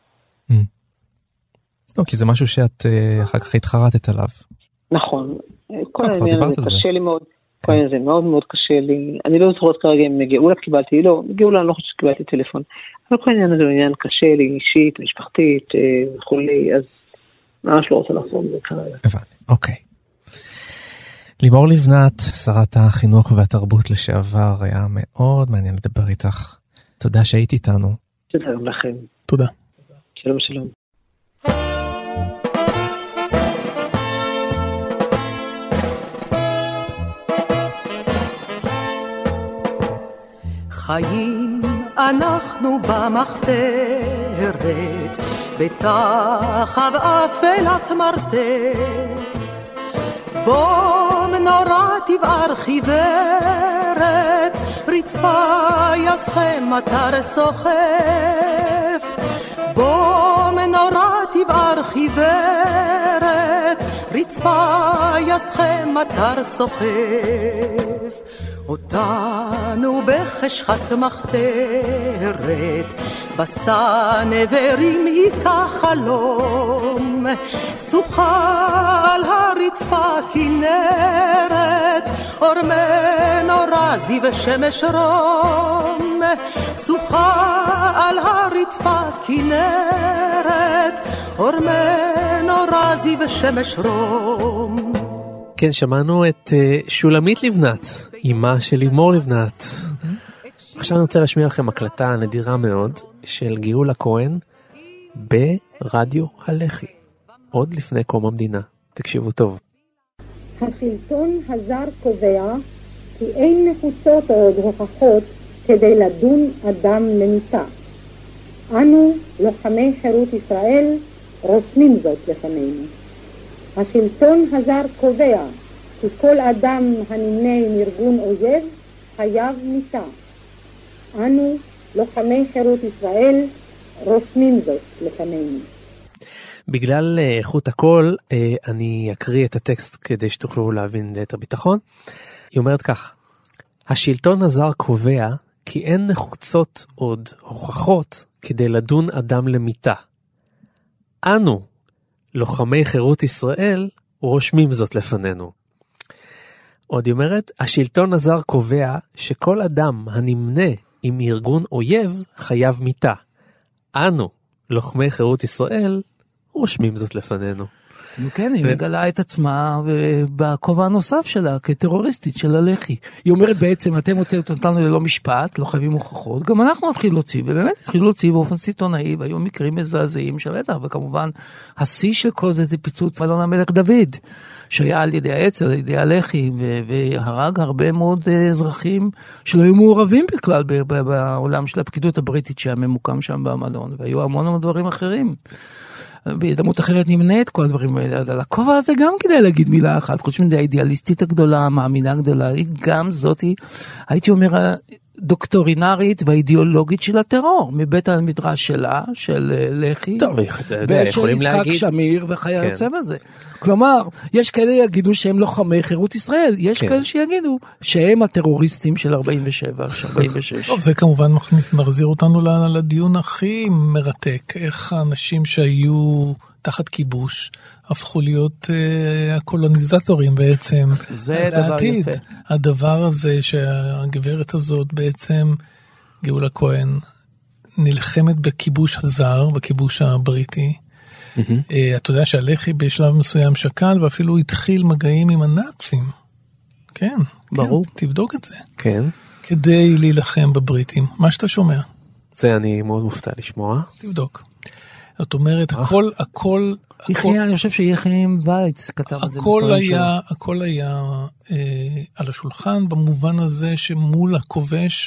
Speaker 6: לא, כי זה משהו שאת אחר כך התחרטת עליו.
Speaker 15: נכון. כל העניין הזה קשה לי מאוד. כל העניין הזה מאוד מאוד קשה לי. אני לא זוכרת כרגע אם גאולה קיבלתי, לא, גאולה אני לא חושבת שקיבלתי טלפון. אבל כל העניין הזה הוא עניין קשה לי, אישית, משפחתית, וכולי, אז ממש לא רוצה לחזור בזה כרגע.
Speaker 6: הבנתי, אוקיי. לימור לבנת, שרת החינוך והתרבות לשעבר, היה מאוד מעניין לדבר איתך. תודה שהיית איתנו.
Speaker 15: תודה לכם.
Speaker 6: תודה.
Speaker 15: שלום שלום.
Speaker 16: חיים אנחנו במחתרת, בתחב אפלת מרתף, בו מנורה תבער חיוורת, רצפה יסכם מטר סוחף, בו מנורה תבער חיוורת, רצפה יסכם מטר סוחף, אותנו בחשכת מחתרת, בסנוורים היכה חלום, שוחה על הרצפה כנרת, אור מנורה זיו ושמש רום, שוחה על הרצפה כנרת, אור מנורה זיו ושמש רום.
Speaker 6: כן, שמענו את uh, שולמית לבנת, אימה של לימור לבנת. Mm-hmm. עכשיו אני רוצה להשמיע לכם הקלטה נדירה מאוד של גאולה כהן ברדיו הלח"י, עוד לפני קום המדינה. תקשיבו טוב.
Speaker 17: השלטון הזר קובע כי אין נחוצות עוד הוכחות כדי לדון אדם למיתה. אנו, לוחמי חירות ישראל, רושמים זאת לפנינו. השלטון הזר קובע כי כל אדם הנמנה עם ארגון אויב חייב מיתה. אנו, לוחמי חירות ישראל, רושמים זאת לפנינו.
Speaker 6: בגלל איכות הקול, אני אקריא את הטקסט כדי שתוכלו להבין את הביטחון. היא אומרת כך: השלטון הזר קובע כי אין נחוצות עוד הוכחות כדי לדון אדם למיתה. אנו, לוחמי חירות ישראל, רושמים זאת לפנינו. עוד היא אומרת, השלטון הזר קובע שכל אדם הנמנה עם ארגון אויב חייב מיתה. אנו, לוחמי חירות ישראל, רושמים זאת לפנינו.
Speaker 8: כן, היא מגלה את עצמה בכובע הנוסף שלה, כטרוריסטית של הלח"י. היא אומרת בעצם, אתם הוצאתם אותנו ללא משפט, לא חייבים הוכחות, גם אנחנו נתחיל להוציא, ובאמת התחילו להוציא באופן סיטונאי, והיו מקרים מזעזעים של בטח, וכמובן, השיא של כל זה זה פיצוץ אלון המלך דוד, שהיה על ידי העצר, על ידי הלח"י, והרג הרבה מאוד אזרחים שלא היו מעורבים בכלל בעולם של הפקידות הבריטית שהיה ממוקם שם במלון, והיו המון המון דברים אחרים. בהזדמנות אחרת נמנה את כל הדברים האלה. על הכובע הזה גם כדאי להגיד מילה אחת, חושבים את האידיאליסטית הגדולה, המאמינה הגדולה, היא גם זאת, הייתי אומר, דוקטורינרית והאידיאולוגית של הטרור, מבית המדרש שלה, של לח"י,
Speaker 6: טוב,
Speaker 8: ושל יצחק שמיר וכיוצא בזה. כלומר, יש כאלה יגידו שהם לוחמי חירות ישראל, יש כן. כאלה שיגידו שהם הטרוריסטים של ארבעים ושבע, ארבעים ושש.
Speaker 7: טוב, זה כמובן מכניס, מחזיר אותנו לדיון הכי מרתק, איך האנשים שהיו תחת כיבוש, הפכו להיות uh, הקולוניזטורים בעצם.
Speaker 8: זה דבר יפה.
Speaker 7: הדבר הזה שהגברת הזאת בעצם, גאולה כהן, נלחמת בכיבוש הזר, בכיבוש הבריטי, Mm-hmm. Uh, אתה יודע שהלח"י בשלב מסוים שקל, ואפילו התחיל מגעים עם הנאצים. כן,
Speaker 6: ברור.
Speaker 7: כן, תבדוק את זה.
Speaker 6: כן.
Speaker 7: כדי להילחם בבריטים. מה שאתה שומע.
Speaker 6: זה אני מאוד מופתע לשמוע.
Speaker 7: תבדוק. זאת אומרת, הכל, הכל...
Speaker 8: יחי, אני חושב שיחיים וייץ כתב את זה.
Speaker 7: הכל היה, הכל היה אה, על השולחן, במובן הזה שמול הכובש,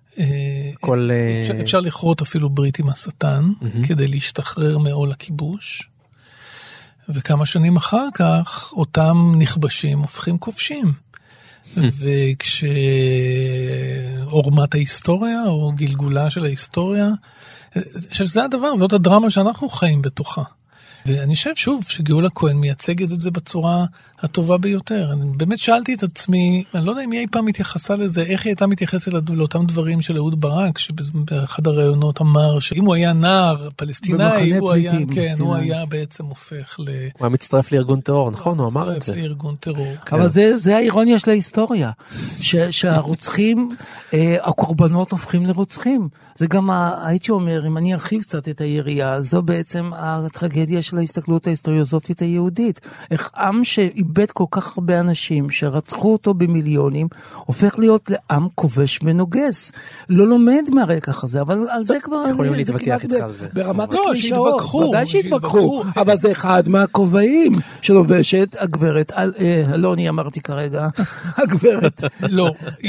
Speaker 6: כל...
Speaker 7: אפשר, אפשר לכרות אפילו ברית עם השטן, mm-hmm. כדי להשתחרר מעול הכיבוש, וכמה שנים אחר כך, אותם נכבשים הופכים כובשים. Mm-hmm. וכשעורמת ההיסטוריה, או גלגולה של ההיסטוריה, שזה הדבר, זאת הדרמה שאנחנו חיים בתוכה. ואני חושב שוב שגאולה כהן מייצגת את זה בצורה הטובה ביותר. אני באמת שאלתי את עצמי, אני לא יודע אם היא אי פעם התייחסה לזה, איך היא הייתה מתייחסת לאותם דברים של אהוד ברק, שבאחד הראיונות אמר שאם הוא היה נער פלסטיני, הוא היה, כן, הוא היה בעצם הופך ל...
Speaker 6: הוא היה מצטרף לארגון טרור, נכון? הוא אמר את זה.
Speaker 7: מצטרף לארגון טרור.
Speaker 8: אבל זה האירוניה של ההיסטוריה, שהרוצחים, הקורבנות הופכים לרוצחים. זה גם, הייתי אומר, אם אני ארחיב קצת את היריעה, זו בעצם הטרגדיה של ההסתכלות ההיסטוריוסופית היהודית. איך עם שאיבד כל כך הרבה אנשים, שרצחו אותו במיליונים, הופך להיות לעם כובש ונוגס. לא לומד מהרקח הזה, אבל על זה כבר...
Speaker 6: יכולים להתווכח איתך על זה.
Speaker 8: ברמת הקלישאות, ודאי שהתווכחו, אבל זה אחד מהכובעים שלובשת הגברת, לא אני אמרתי כרגע, הגברת.
Speaker 7: לא,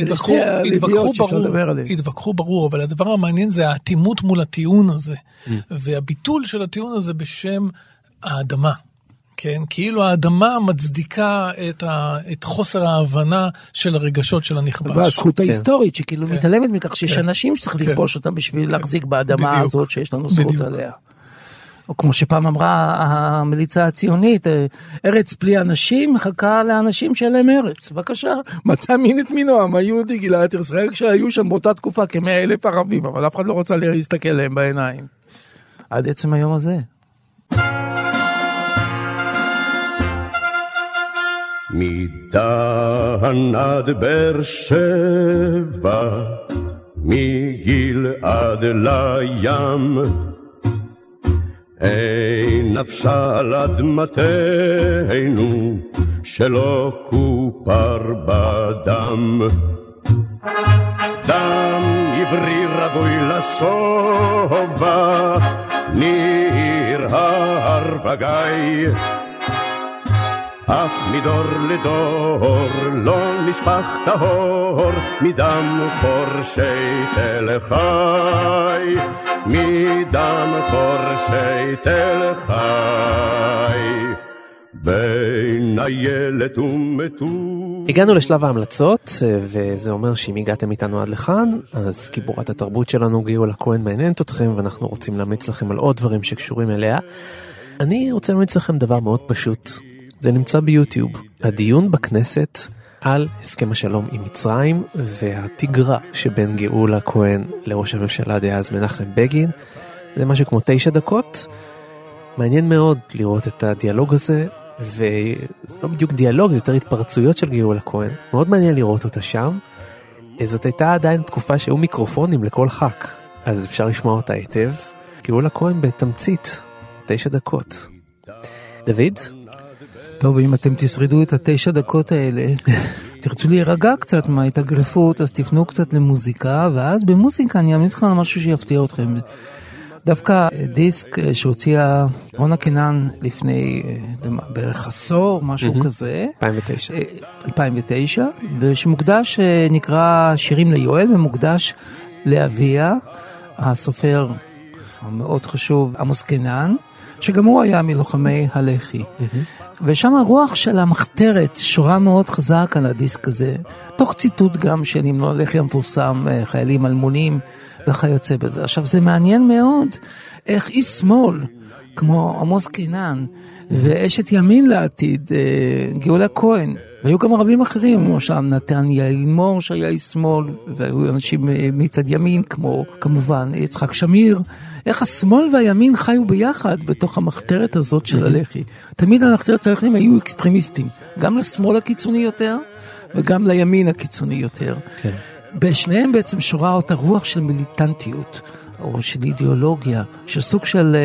Speaker 7: התווכחו ברור, אבל הדבר המעניין זה האטימות מול הטיעון הזה, והביטול של הטיעון הזה בשם האדמה. כן, כאילו האדמה מצדיקה את, ה, את חוסר ההבנה של הרגשות של הנכבש.
Speaker 8: והזכות ההיסטורית, שכאילו מתעלמת מכך שיש אנשים שצריך לכבוש אותם בשביל להחזיק באדמה הזאת שיש לנו זכות עליה. או כמו שפעם אמרה המליצה הציונית, ארץ בלי אנשים מחכה לאנשים שאין להם ארץ. בבקשה, מצא מין את מינו, העם היהודי גילה את ישראל, כשהיו שם באותה תקופה כמאה אלף ערבים, אבל אף אחד לא רוצה להסתכל להם בעיניים. עד עצם היום הזה.
Speaker 18: מדן עד באר שבע, מגיל עד לים, אין נפשה על אדמתנו שלא כופר בדם. דם עברי רבוי לסובה, ניר הר וגיא, אף מדור לדור לא נספח טהור, מדם חורשי תל חי, מדם חורשי תל חי, בין איילת ומטור.
Speaker 6: הגענו לשלב ההמלצות, וזה אומר שאם הגעתם איתנו עד לכאן, אז גיבורת התרבות שלנו גאולה כהן מעניינת אתכם, ואנחנו רוצים להמליץ לכם על עוד דברים שקשורים אליה. אני רוצה להמליץ לכם דבר מאוד פשוט. זה נמצא ביוטיוב, הדיון בכנסת על הסכם השלום עם מצרים והתגרה שבין גאולה כהן לראש הממשלה דאז מנחם בגין. זה משהו כמו תשע דקות. מעניין מאוד לראות את הדיאלוג הזה, וזה לא בדיוק דיאלוג, זה יותר התפרצויות של גאולה כהן. מאוד מעניין לראות אותה שם. זאת הייתה עדיין תקופה שהיו מיקרופונים לכל ח"כ, אז אפשר לשמוע אותה היטב. גאולה כהן בתמצית, תשע דקות. דוד?
Speaker 8: טוב, אם אתם תשרידו את התשע דקות האלה, תרצו להירגע קצת מההתאגרפות, אז תפנו קצת למוזיקה, ואז במוזיקה אני אמליץ לכם על משהו שיפתיע אתכם. דווקא דיסק שהוציאה רונה קינן לפני בערך עשור, משהו כזה.
Speaker 6: אלפיים ותשע.
Speaker 8: אלפיים ותשע, ושמוקדש, נקרא שירים ליואל, ומוקדש לאביה, הסופר המאוד חשוב, עמוס קינן, שגם הוא היה מלוחמי הלח"י. ושם הרוח של המחתרת שורה מאוד חזק על הדיסק הזה, תוך ציטוט גם של המנון הלח"י המפורסם, חיילים אלמונים וכיוצא בזה. עכשיו זה מעניין מאוד איך איש שמאל, כמו עמוס קינן, ואשת ימין לעתיד, גאולה כהן, והיו גם ערבים אחרים, כמו שם נתן יעל מור שהיה איש שמאל, והיו אנשים מצד ימין, כמו כמובן יצחק שמיר, איך השמאל והימין חיו ביחד בתוך המחתרת הזאת של הלח"י. תמיד המחתרת של הלח"י היו אקסטרימיסטים, גם לשמאל הקיצוני יותר, וגם לימין הקיצוני יותר. כן. בשניהם בעצם שורה אותה רוח של מיליטנטיות, או של אידיאולוגיה, של סוג של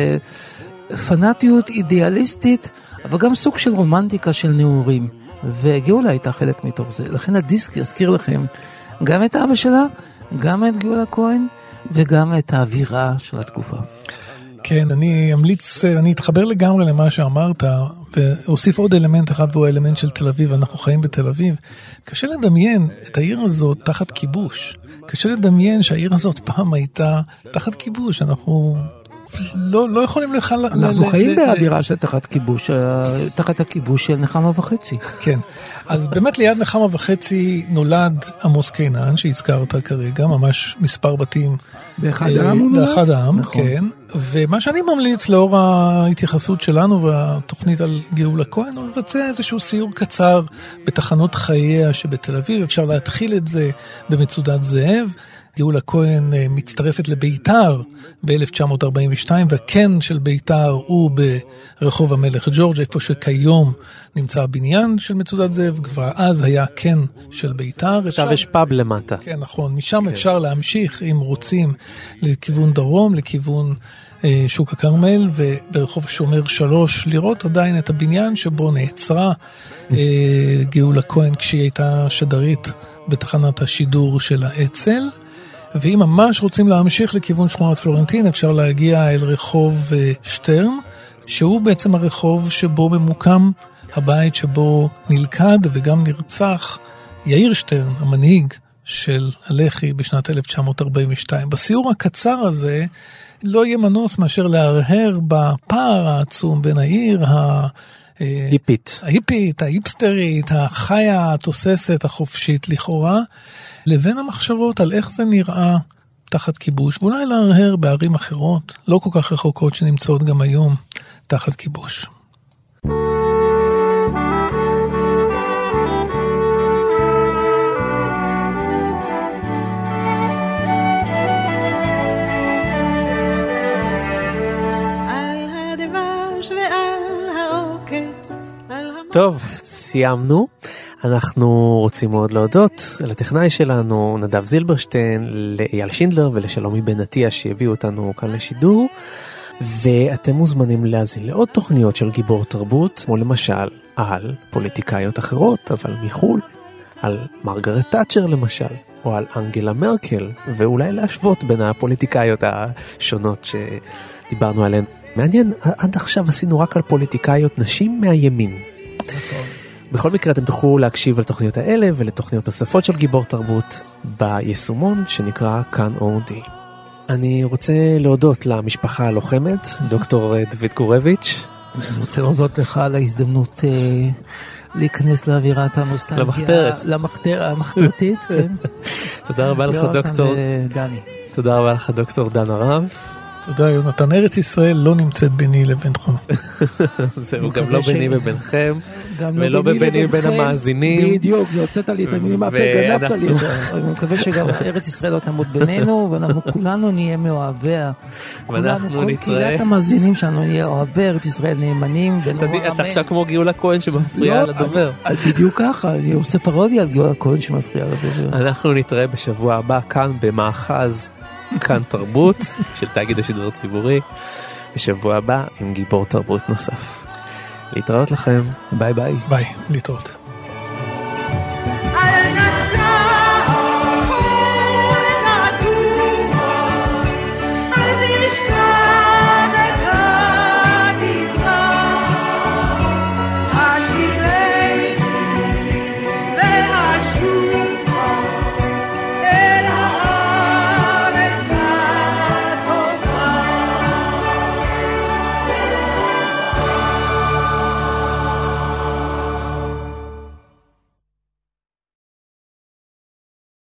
Speaker 8: פנאטיות אידיאליסטית, אבל גם סוג של רומנטיקה של נאורים. וגאולה הייתה חלק מתוך זה. לכן הדיסק יזכיר לכם גם את אבא שלה, גם את גאולה כהן, וגם את האווירה של התקופה.
Speaker 7: כן, אני אמליץ, אני אתחבר לגמרי למה שאמרת, ואוסיף עוד אלמנט אחד, והוא האלמנט של תל אביב. אנחנו חיים בתל אביב. קשה לדמיין את העיר הזאת תחת כיבוש. קשה לדמיין שהעיר הזאת פעם הייתה תחת כיבוש. אנחנו לא, לא יכולים לך...
Speaker 8: אנחנו חיים באווירה של תחת כיבוש, תחת הכיבוש של נחמה וחצי.
Speaker 7: כן. אז באמת ליד נחמה וחצי נולד עמוס קינן, שהזכרת כרגע, ממש מספר בתים.
Speaker 8: באחד העם הוא נולד?
Speaker 7: באחד העם, כן. ומה שאני ממליץ לאור ההתייחסות שלנו והתוכנית על גאולה כהן, הוא לבצע איזשהו סיור קצר בתחנות חייה שבתל אביב. אפשר להתחיל את זה במצודת זאב. גאולה כהן מצטרפת לביתר ב-אלף תשע מאות ארבעים ושתיים, והקן של ביתר הוא ברחוב המלך ג'ורג', איפה שכיום נמצא הבניין של מצודת זאב, כבר אז היה קן של ביתר.
Speaker 6: עכשיו יש פאב למטה.
Speaker 7: כן, נכון. משם כן. אפשר להמשיך, אם רוצים, לכיוון דרום, לכיוון אה, שוק הכרמל, וברחוב שומר שלוש, לראות עדיין את הבניין שבו נעצרה אה, גאולה כהן, כשהיא הייתה שדרית בתחנת השידור של האצ"ל. ואם ממש רוצים להמשיך לכיוון שכונת פלורנטין, אפשר להגיע אל רחוב שטרן, שהוא בעצם הרחוב שבו ממוקם הבית שבו נלכד וגם נרצח יאיר שטרן, המנהיג של הלח"י בשנת אלף תשע מאות ארבעים ושתיים. בסיור הקצר הזה לא יהיה מנוס מאשר להרהר בפער העצום בין העיר ה...
Speaker 6: היפית.
Speaker 7: ההיפית, ההיפסטרית, החיה, התוססת, החופשית לכאורה, לבין המחשבות על איך זה נראה תחת כיבוש, ואולי להרהר בערים אחרות, לא כל כך רחוקות שנמצאות גם היום תחת כיבוש.
Speaker 6: טוב, סיימנו. אנחנו רוצים מאוד להודות לטכנאי שלנו, נדב זילברשטיין, לאייל שינדלר ולשלומי בן עטיה שהביאו אותנו כאן לשידור. ואתם מוזמנים להאזין לעוד תוכניות של גיבור תרבות, כמו למשל על פוליטיקאיות אחרות, אבל מחול, על מרגרט תאצ'ר למשל, או על אנגלה מרקל, ואולי להשוות בין הפוליטיקאיות השונות שדיברנו עליהן. מעניין, עד עכשיו עשינו רק על פוליטיקאיות נשים מהימין. בכל מקרה אתם תוכלו להקשיב על תוכניות האלה ולתוכניות נוספות של גיבור תרבות ביישומון שנקרא כאן אודי. אני רוצה להודות למשפחה הלוחמת, דוקטור דוד גורביץ'.
Speaker 8: אני רוצה להודות לך על ההזדמנות להיכנס לאווירת הנוסטלגיה.
Speaker 6: למחתרת.
Speaker 8: למחתרתית, כן.
Speaker 6: תודה רבה לך דוקטור.
Speaker 8: דני.
Speaker 6: תודה רבה לך דוקטור דן הרב.
Speaker 7: תודה יונתן, ארץ ישראל לא נמצאת ביני לבינכם.
Speaker 6: זהו, גם לא ביני ובינכם, ולא ביני ובין המאזינים.
Speaker 8: בדיוק, יוצאת לי את המילים מהפה, גנבת לי. אני מקווה שגם ארץ ישראל לא תמות בינינו, ואנחנו כולנו נהיה מאוהביה. כולנו, כל קהילת המאזינים שלנו נהיה אוהבי ארץ ישראל נאמנים.
Speaker 6: אתה עכשיו כמו גאולה כהן שמפריעה לדובר.
Speaker 8: בדיוק ככה, אני עושה פרודיה על גאולה כהן שמפריעה לדובר.
Speaker 6: אנחנו נתראה בשבוע הבא כאן במאחז כאן תרבות של תאגיד השידור הציבורי, בשבוע הבא עם גיבור תרבות נוסף. להתראות לכם.
Speaker 8: ביי ביי.
Speaker 7: ביי, להתראות.